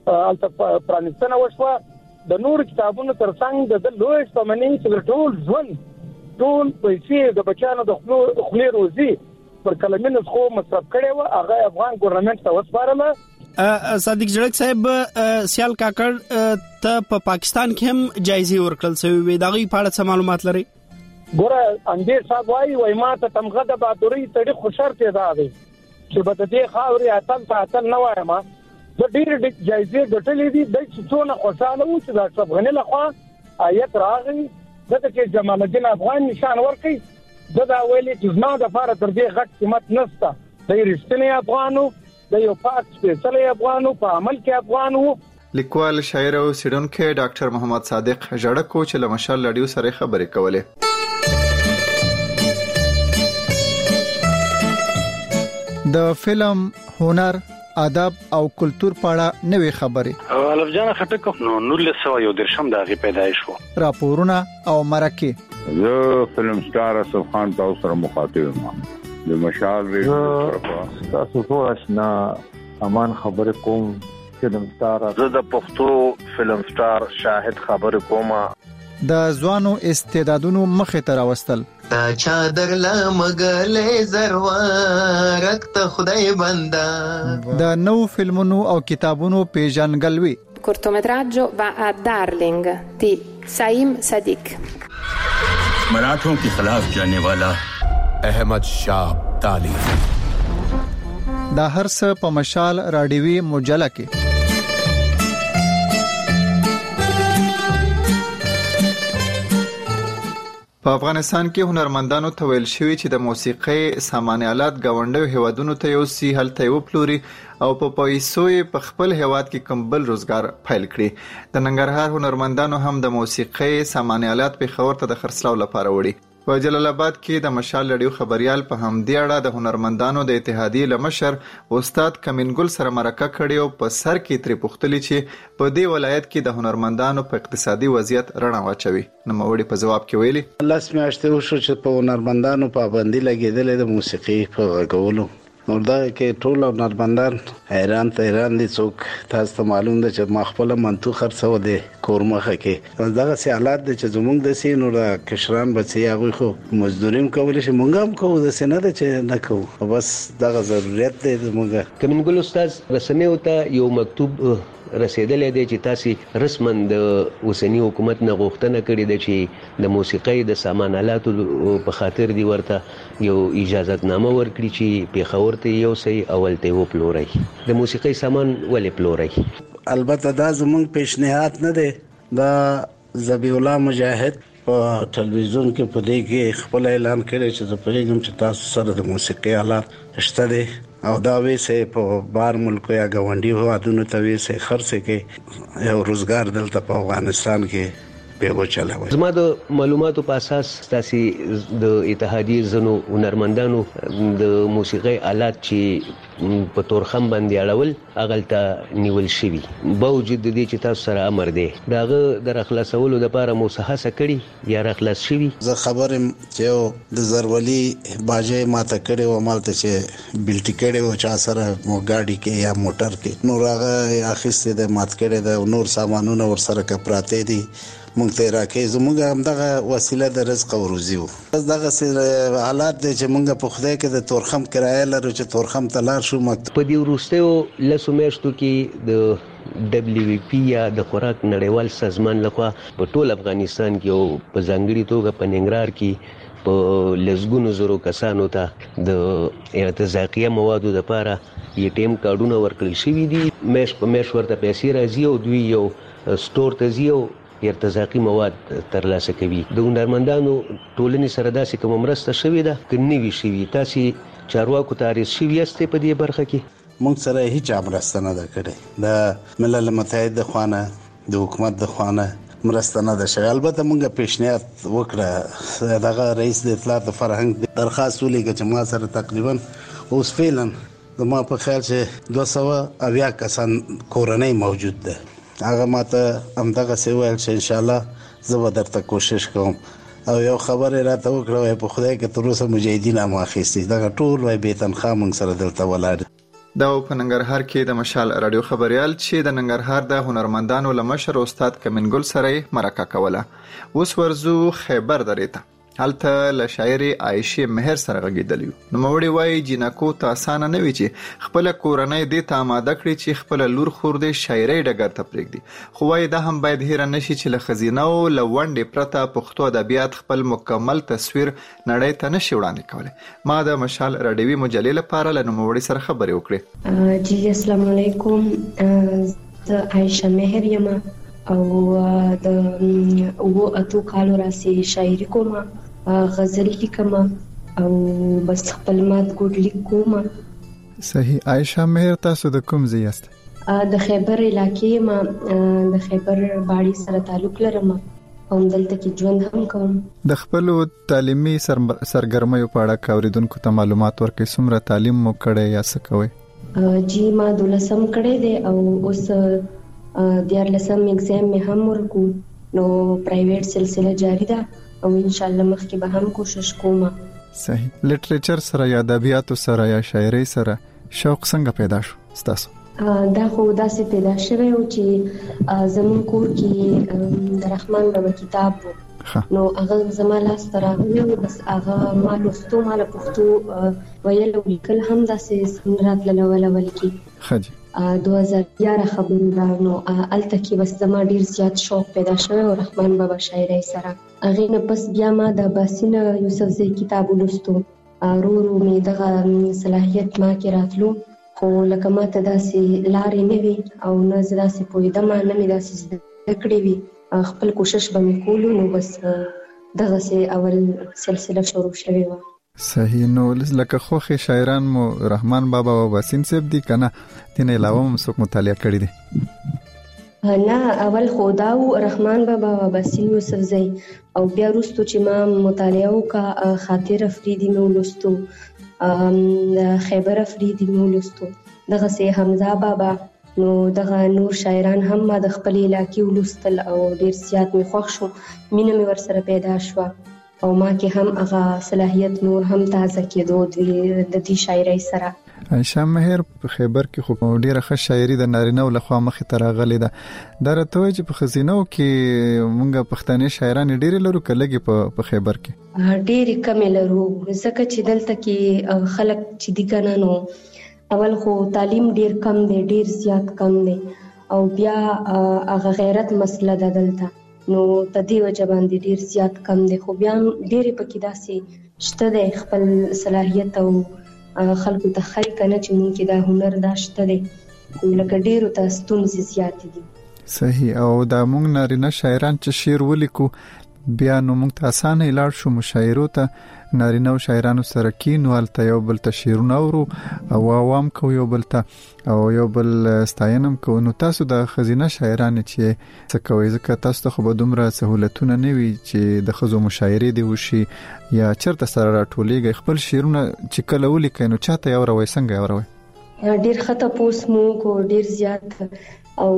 الته پرانستنه وشوه. د نور کتابونو ترڅنګ د لوی شتمنۍ چې ټول ژوند ټول پیسې د بچانو د خپل روزي پر کلمې خو مصرف کړي و هغه افغان ګورنمنت ته وسپارله. صادق جړک صاحب سیال کاکړ ته په پاکستان کې هم جایزه ورکړل شوې وي دغه په اړه څه معلومات لري؟ ګوره اندې صاحب وايي وای ما ته تمغه د بادوري تړي خوشر پیدا دی چې بده دې خاوري اتل ته اتل نه وایم د ډېر جایزې ګټلې دي د څونه خوشاله وو چې د اشرف غنی لخوا آیت راغی دغه چې جمال الدین افغان نشان ورکړي دا ویلي چې ما د فار تر دې غټ قیمت نشته د رښتینی افغانو د یو پاک سپیشل افغانو په عمل کې افغانو. لیکوال، شاعر او څېړونکی ډاکټر محمد صادق جړک چې له مشال رادیو سره خبرې کولې. د فلم، هنر آداب او کلچر په اړه نوې خبرې. الف جان خټک نو نولس سوه یو درشم د هغې پیدایش وو. راپورونه او مرکې. زه فلم سټار اسف خان تاسو سره مخاطب یم د مشال ریډیو تاسو ټول آشنا امان خبرې کوم فلم سټار. زه د پښتو فلم سټار شاهد خبرې کوم. د ځوانو استعدادونو مخې ته راوستل. تا چادر لا مګلې زروارک ته خدای بندا. د نو فلمونو او کتابونو پیژنګلوي. cortometraggio va a Darling di Saim Sadiq. मराठों के खिलाफ जाने वाला अहमद शाह ताली. دا هر څه په مشال رادیوي مجله کې. په افغانستان کې هنرمندانو ته ویل شوی چې د موسیقۍ سامان آلات گاونډیو هیوادونو ته یو سی هلته یو پلوري او په پیسو په خپل هیواد کې کمبل روزګار فایل کړي. د ننګرهار هنرمندانو هم د موسیقۍ سامان آلات په خور ته د خرڅلاو لپاره وړي. په جلال آباد کې د مشال رادیو خبريال په همدې اړه د هنرمندانو د اتحادیې لمشر استاد کمنګل سره مرکه کړې او په سر کې ترې پوښتنه چې په دې ولایت کې د هنرمندانو په اقتصادي وضعیت رڼا واچوي. نو موري په جواب کې ویلي الله سماشته وشو چې په هنرمندانو پابندي لګیدلې د موسیقي په غولو نو دا کې ټول هنرمندان حیران ته حیران دي. څوک تاسو ته معلوم ده چې ما خپل منطق خرڅو دي کورمخه کې دغه سیالات د چې زمونږ د سینو را کشران بچي هغه خو مزدوریم کول شي مونږ هم کوو د سینه ده چې نه کوو بس دغه ضرورت دی زمونږ. کمنګل استاد رسنیو ته یو مکتوب رسیدلې دی چې تاسو رسمن د اوسنی حکومت نه غوښتنه کړې ده چې د موسیقۍ د سامان آلاتو په خاطر دی ورته یو اجازهتنامه ورکړي چې پیښور ته یو سي اول ته و پلوري د موسیقۍ سامان ولې پلوري. البته دا زمونږ پیشنهاد نه دی. دا ذبیح الله مجاهد په ټلویزیون کې په دې کې خپل اعلان کړی چې زه پرېږم چې تاسو سره د موسیقۍ آلات شته دي او دا ویسه په بار ملک یا غونډي هوادونو ته ویسه خرڅ کې یو روزګار دلته په افغانستان کې پیغو چلاوي. زما د معلوماتو په اساس تاسو د اتحادیې زنو هنرمندانو د موسیقۍ آلات چې په تورخم باندې اړول اغلته نیول شوی باوجود د دې چې تاسو سره امر دی داغه د خلاصولو لپاره موسهاسه کړي یا خلاص شوی. زه خبرم چې د زرولي باجه ماته کړي او مالته چې بلټی کړي او چا سره مو گاډي کې یا موټر کې نو راغه اخیسته د مات کړي د نور سامانونه ور سره کپراته دي مونږ ته راکې زموږ هم دغه وسیله د رزق او روزي وو. دغه سره حالات دي چې مونږ په خدای کې د تورخم کرایه لرو چې تورخم تلار شو مکتب په دې وروستیو لسو میاشتو کې د دبليو وي پی یا د خوراک نړیوال سازمان لخوا په ټول افغانستان کې او په ځانګړي توګه په ننګرهار کې په لزګونو زرو کسانو ته د ارتزاقیه موادو لپاره یې ټیم کارډونه ورکړل شوي دي. مېش په مېش ورته پیسې راځي او دوی یو سٹور ته ځي او ارتزاقي مواد ترلاسه کوي. د هنرمندانو ټولنې سره داسې کوم مرسته شوې ده که نه وي شوې؟ تاسو چارواکو ته عریض شوي یاستئ په دې برخه کې؟ مونږ سره هیڅ مرسته نه ده کړې. د ملل متحد د خوانه د حکومت د خوانه مرسته نه ده شوې. البته مونږ پیشنهاد وکړه دغه رئیس د اطلاعات فرهنګ درخواست ولیکه چې ما سره تقریبا اوس فعلا د ما په خیال چې دوه سوه اویا کسان کورنۍ موجود ده. هغه ماته همدغه څه ویل چې ان شاء الله زه به درته کوشش کوم او یو خبره راته وکړه په خدای کې تر اوسه مجاهدین هم اخیستي دغه ټول وای به تنخواه موږ سره دلته ولاړ. دا په ننګرهار کې د مشال رادیو خبريال چې د ننګرهار د هنرمندانو لمشر استاد کمنګل سره مرکه کوله. اوس ورزو خیبر درېته هلته له شاعر عائشه مهر سره غږیدلیو. نو موري وای جنکو ته اسانه نه وی چې خپل کورنۍ د ته آماده کړی چې خپل لور خور د شاعري ډګر ته پرېږدي. خو وای دا هم باید هیر نشي چې له خزینه او لوندې پرته پښتو ادبیات خپل مکمل تصویر نړۍ ته نشي وړاندې کولی. ما د مشال رادیوي مجلې لپاره له نوموړي سره خبرې وکړې. جی السلام علیکم. زه عائشه مهر یم او د و اتو کالو راسي شاعري کوم غزل لیکم او بس خپل مات ګډ لیکوم. صحیح. عائشه مهر تاسو د کوم ځای یاست؟ د خیبر علاقې ما د خیبر باړي سره تعلق لرم او دلته کې ژوند هم کوم. د خپل تعلیمي سرګرمیو په اړه اوریدونکو ته معلومات ورکړئ. څومره تعلیم مو کړی یا څه کوئ؟ جی ما دولسم کړی دی او اوس دیار لسم اگزام می هم ورکو نو پرایویټ سلسله جاری ده او ان شاء الله مخکې به هم کوشش کوم. صحیح. لټریچر سره یا ادبیات سره یا شاعري سره شوق څنګه پیدا شو تاسو؟ دا خو داسې پیدا شوی او چې زمون کور کې د رحمان بابا کتاب وو نو هغه زما لاس ته راغلی و بس هغه ما لوستو ما له پښتو ویل او لیکل هم داسې څنګه راتلل ول کې ښه جي دوه زره یازده خبرې دا نو الته کې بس زما ډیر زیات شوق پیدا شوی او رحمان بابا شاعري سره هغه نه پس بیا ما د باسینه یوسفزئی کتاب ولوستو ورو ورو مې دغه صلاحیت ما کې راتلو خو لکه ما ته داسې لارې نه وي او نه زه داسې پوهېدم نه مې داسې زده کړې وي خپل کوشش به مې کولو نو بس دغسې اول سلسله شروع شوې وه. صحیح. نو لکه خوښې شاعران مو رحمان بابا او باسین صاحب دي که نه دې نه علاوه هم څوک مطالعه کړي دي؟ نه اول خو دا و رحمان بابا او باسین یوسفزئی او بیا وروستو چې ما مطالعه وکړه خاطر افریدي مې ولوستو خیبر افریدي مې ولوستو دغسې حمزه بابا نو دغه نور شاعران هم ما د خپل علاقې ولوستل او ډیر زیات مې خوښ شو مینه مې ورسره پیدا شوه او ما کې هم هغه صلاحیت نور هم تازه کېدو د دې شاعرۍ سره. عایشه مهر په خیبر کې خو ډیره ښه شاعري د نارینه له خوا مخې ته راغلې ده دا راته وایي چې په ښځینو کې مونږ پښتنې شاعران ډېرې لرو که لږې په خیبر کې؟ ډېرې کمې لرو ځکه چې دلته کې خلک چې دي که نه نو اول خو تعلیم ډیر کم دی ډیر زیات کم دی او بیا هغه غیرت مسله ده دلته نو په دې وجه باندې ډیر زیات کم دی خو بیا ډېرې پکې داسې شته دی خپل صلاحیت او خلکو ته ښایي که نه چې مونږ کې دا هنر دا شته دی لکه ډېرو ته ستونزې زیاتې دي. صحیح. او دا مونږ نارینه شاعران چې شعر ولیکو بیا نو مونږ ته اسانه لاړ شو مشاعرو ته نارینه او شاعرانو سره کینو هلته یو بل ته شعرونه اورو او عوام کو یو بل ته او یو بل ستاینم کو نو تاسو د ښځینه شاعرانو چې څه کوئ ځکه تاسو ته خو به دومره سهولتونه نه وي چې د ښځو مشاعرې دې وشي یا چېرته سره راټولېږئ خپل شعرونه چې کله ولیکئ نو چاته یې اوروئ څنګه یې اوروئ؟ ډیر ښه تپوس مو وکړو ډیر زیات او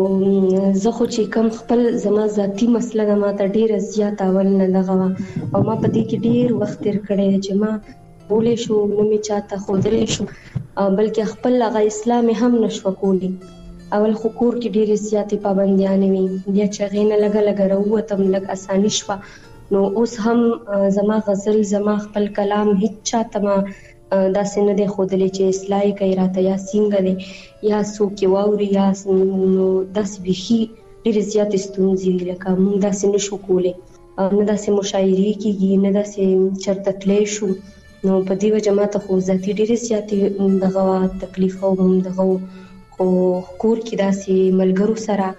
زه خو چې کوم خپل زما ذاتي مسله ده ما ته ډیره زیات اول نه دغه وه او ما په دې کې ډیر وخت تیر کړی دی چې ما بولی شو نه مې چاته ښودلی شو بلکې خپل هغه اصلاح مې هم نه شوه کولی اول خو کور کې ډیرې زیاتې پابندیانې وي بیا چې هغې نه لږه لږه راووتم لږ اساني شوه نو اوس هم زما غزل زما خپل کلام هیڅ چاته ما داسې نه دی ښودلی چې اصلاح یې کوي راته یا څنګه دی یا څوک یې واوري یا نو داسې بیخي ډېرې زیاتې ستونزې دي لکه موږ داسې نه شو کولی نه داسې مشاعرې کېږي نه داسې چېرته تللی شو نو په دې وجه ما ته خو ذاتي ډېرې زیاتې دغه تکلیف او دغه خو کور کې داسې ملګرو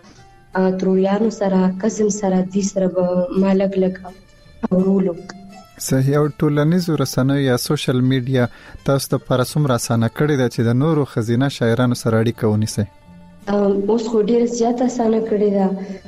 سره تروریانو سره کزم سره دې سره به ما لږ لږ اورولو. صحیح. او ټولنیزو رسنیو یا سوشل میډیا تاسو ته پر څومره اسانه کړې ده چې د نورو ښځینه شاعرانو سره اړیکه ونیسئ؟ اوس خو ډېره زیاته اسانه کړې ده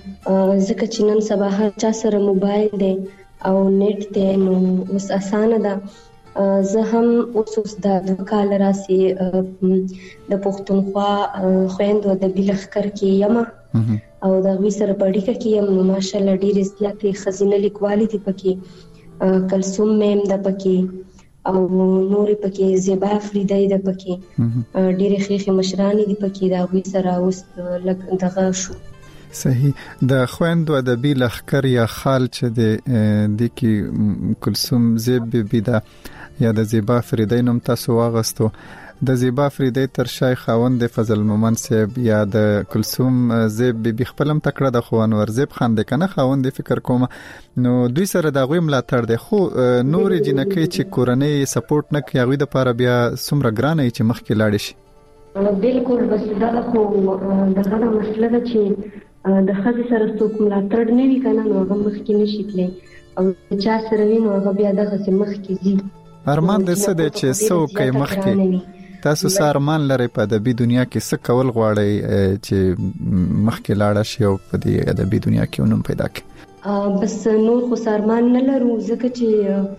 ځکه چې نن سبا هر چا سره موبایل دی او نیټ دی نو اوس اسانه ده. زه هم اوس اوس د دوه کاله راسې د پښتونخوا خویندو ادبي لښکر کې یم او د هغوی سره په اړیکه کې یم نو ماشاءالله ډېرې زیاتې ښځینه لیکوالې دي پکې کلثوم میم ده پکې او نورې پکې زیبا افریدی ده پکې ډېرې ښې مشرانې دي پکې د هغوی سره اوس لږ دغه شو. صحیح. د خویندو ادبي لښکر یا خال چې د دې کې کلثوم زیب بیبي ده یا د زیبا افریدی نوم تاسو واغستو د زیبا افریدی تر شای خاوند فضل مومن صاحب یا د کلثوم زیب بیبي خپلم تکړه د خو انور زیب خان د کنه خاوند فکر کوم نو دوی سره د غوی ملاتړ دی خو نور جنکې چې کورنۍ سپورټ نه کوي هغوی دپاره بیا څومره ګرانه چې مخکې لاړې شي؟ بالکل بس دا خو دغه مسله ده چې د ښځې سره څوک ملاتړ نه وي که نه نو هغه مخکې نه شي تللی او چا سره وي نو هغه بیا دغسې مخکې ځي. ارمان دې څه دی چې څه وکړئ مخکې تاسو څه ارمان لرئ په ادبي دنیا کې څه کول غواړئ چې مخکې لاړه شي او په دې ادبي دنیا کې نوم پیدا کړي؟ بس نور خو ارمان نه لرو ځکه چې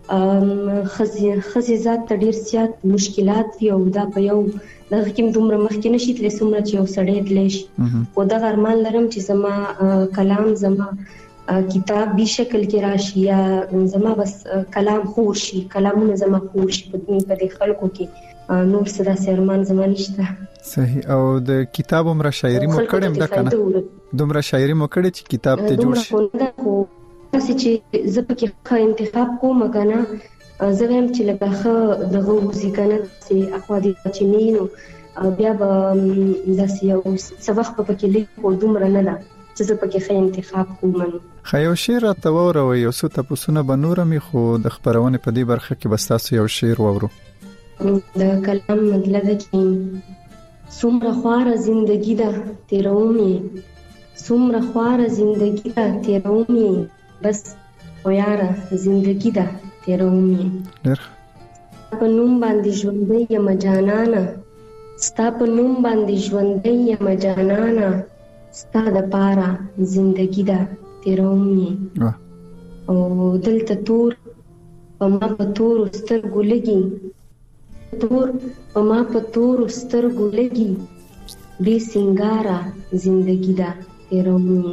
خزي خزي ذات ډیر زیات مشکلات وي او دا په یو دغه کې دومره مخکې نشي تللی څومره چې یو سړی تللی شي خو دغه ارمان لرم چې زما کلام زما کتاب بي شکل کې راشي یا زما بس کلام خور شي کلامونه زما خور شي په دې خلکو کې نور څه داسې ارمان زما نشته. صحیح. او د کتاب عمره شاعري مو کړم دا کنه دومره شاعري مو کړی چې کتاب ته جوړ شي تاسو چې زه پکې ښه انتخاب کوم کنه زه هم چې لکه ښه دغه وزي کنه چې اخوا دي چې مينو بیا به داسې یو څه وخت پکې لیکو دومره نه ده چې زه پکې ښه انتخاب کوم. خو یو شعر راته ووروئ یو څه تاسو به نور مې خو د خبرونه په دې برخه کې بس تاسو یو شعر وورو. د کلام مطلب کې څومره خواره زندگی ده تیرومې څومره خواره زندگی ده تیرومې بس خو یاره زندگی ده تیرومې په نوم باندې ژوندۍ یم جانانه ستا په نوم باندې ژوندۍ یم جانانه ستا د پاره زندگی ده تیرومې او دلته تور په ما په تور سترګو لګي تور په ما په تور سترګو لګي بې سنگاره زندگی ده تیرومې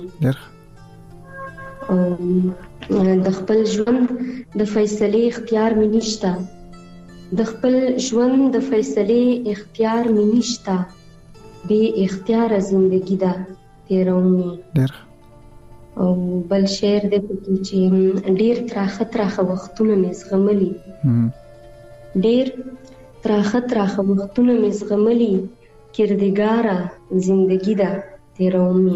د خپل ژوند د فیصلې اختیار مې نشته د خپل ژوند د فیصلې اختیار مې نشته بې اختیاره زندگی ده تیرومې. او بل شعر دی پکې چې ډېر تراخه تراخه وختونه مې زغملي ډېر تراخه تراخه وختونه مې زغملي کردګاره زندگی ده تیرومې.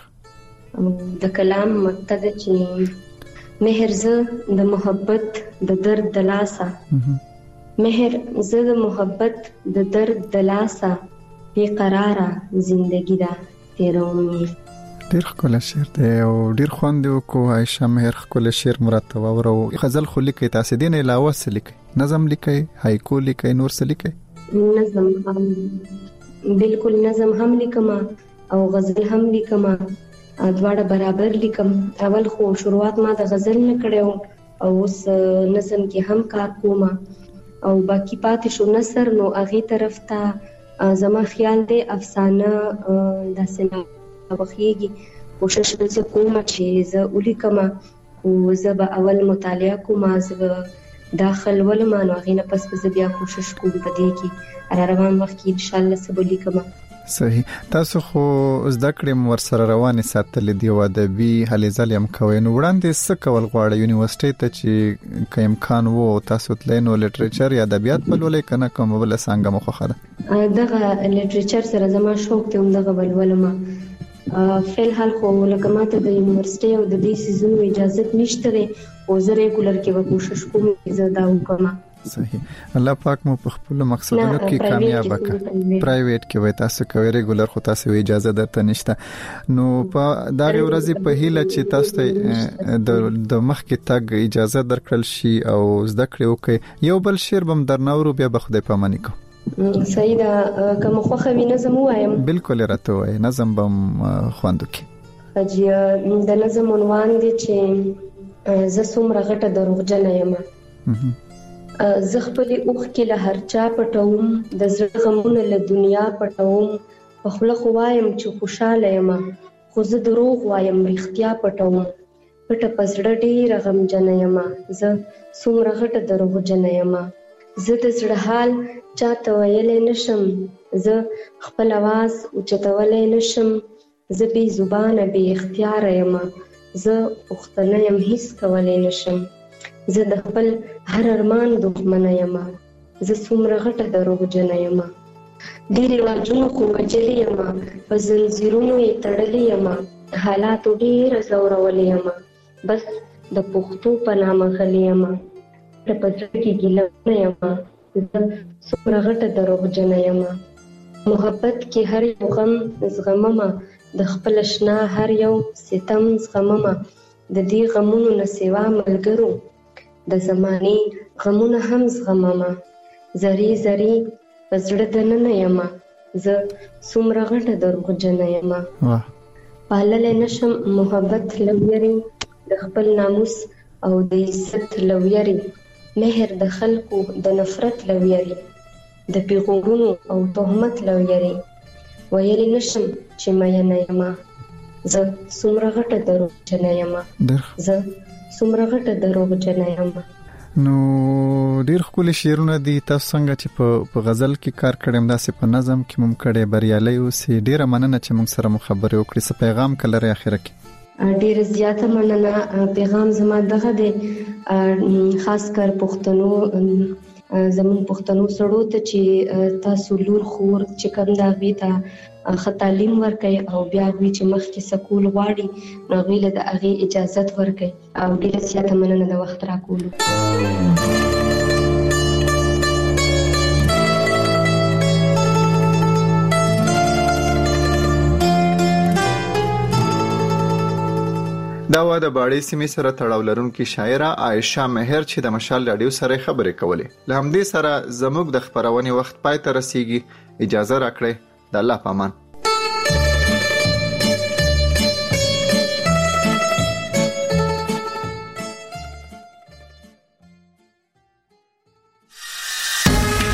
د کلام مقصد چې مهر زه د محبت د درد د لاسه مهر زه د محبت د درد د لاسه بې قراره زندگی ده تیرومې. ډیر ښکلی شعر دی او ډیر خوند دی وکړو. عایشه مهر ښکلی شعر مرته واورو. غزل خو لیکئ تاسې دې نه علاوه څه لیکئ؟ نظم لیکئ هایکو لیکئ نور څه لیکئ؟ نظم هم بالکل نظم هم لیکم او غزل هم لیکم دواړه برابر لیکم. اول خو شروعات ما د غزل نه کړو او اوس نظم کې هم کار کوم او باقی پاتې شو نثر نو هغه طرف ته زما خیال دی افسانه داسې نه وخیږي کوشش به کوم چې زه ولیکم او زه به اول مطالعه کوم زه داخل ولما نو هغه نه پس به بیا کوشش کوم په دې کې را روان وخت کې ان شاء الله سب ولیکم. صحیح. تاسو خو زده کړې مو ورسره روانې ساتلې دی او ادبي هلې ځلې هم کوئ نو وړاندې څه کول غواړئ یونیورسيټي ته چې که امکان وو تاسو تلئ نو لټریچر یا ادبیات به لولئ که نه کومه بله څانګه مو خوښه ده؟ دغه لټریچر سره زما شوق دی همدغه به لولم. فی الحال خو لکه ماته د یونیورسيټي او د دې سیزونو اجازه نشته دی او زه ریګولر کې به کوشش کوم چې زه دا وکړم. صحیح. الله پاک مو په خپل مقصدونو کې کامیاب وکړي. پرایویټ کې وای تاسو کوي ریګولر خو تاسو اجازه درته نشته نو په دا ورځې په هیله چې تاسو ته د مخ کې تګ اجازه درکړل شي او زده کړې وکړي. یو بل شعر بم درنورو بیا به خدای پاماني کو. صحیح ده. کوم خوخه وی نظم وایم بالکل راته وای نظم بم خواندو کې اجي د نظم عنوان دي چې زه څومره غټه دروغجن یم زه خپلې اوښکې له هر چا پټوم د زړه غمونه له دنیا پټوم په خوله خو وایم چې خوشحاله یم خو زه دروغ وایم رښتیا پټوم پټه په زړه ډېره غمجنه یم زه څومره غټه دروغجنه یم زه د زړه حال چاته ویلی نشم زه خپل اواز اوچتولی نشم زه بې زبانه بې اختیاره یم زه پښتنه یم هیڅ کولی نشم زه د خپل هر ارمان دښمنه یم زه څومره غټه دروغجنه یم ډېر رواجونه خو وجلې یم په زنځیرونو یې تړلې یم حالاتو ډېره ځورولې یم بس د پښتو په نامه غلې یم د په زړه کې ګیله نه یم زه څومره غټه دروغجنه یم محبت کې هر یو غم زغممه د خپل اشنا هر یو ستم زغممه د دې غمونو نه سوا ملګرو د زمانې غمونه هم زغممه زری زری په زړه دننه یم زه څومره غټه دروغجنه یم پاللی نشم محبت له ویرې د خپل ناموس او د عزت له ویرې مهر د خلکو د نفرت لویری د پیغورونو او تهمت لویری ویلی نشم چې مې نه یم زه څومره غټه دروغجنه یم زه څومره غټه دروغجنه یم. نو ډیر ښکلي شعرونه دي. تاسو څنګه چې په غزل کې کار کړم داسې په نظم کې مم کړي بریالي اوسې. ډیره مننه چې موږ سره خبرې وکړې. څه پیغام کلره اخره کې؟ ډیر زیاته مننه. پیغام زما دغه دی خاص کر پښتنو زمون پښتنو سړو ته چې تاسو لور خور چې کوم دا وی ته ښه تعلیم ورکړي او بیا وی چې مخکې سکول غواړي نو غویله د هغې اجازت ورکړي او ډیره زیاته مننه د وخت راکولو. دا و د باړې سیمې سره تړاو لرونکي شاعره عایشه مهر چې د مشال رادیو سره خبرې کولې. له همدې سره زموږ د خبرونې وخت پای ته رسیږي. اجازه راکړئ. د الله پامان.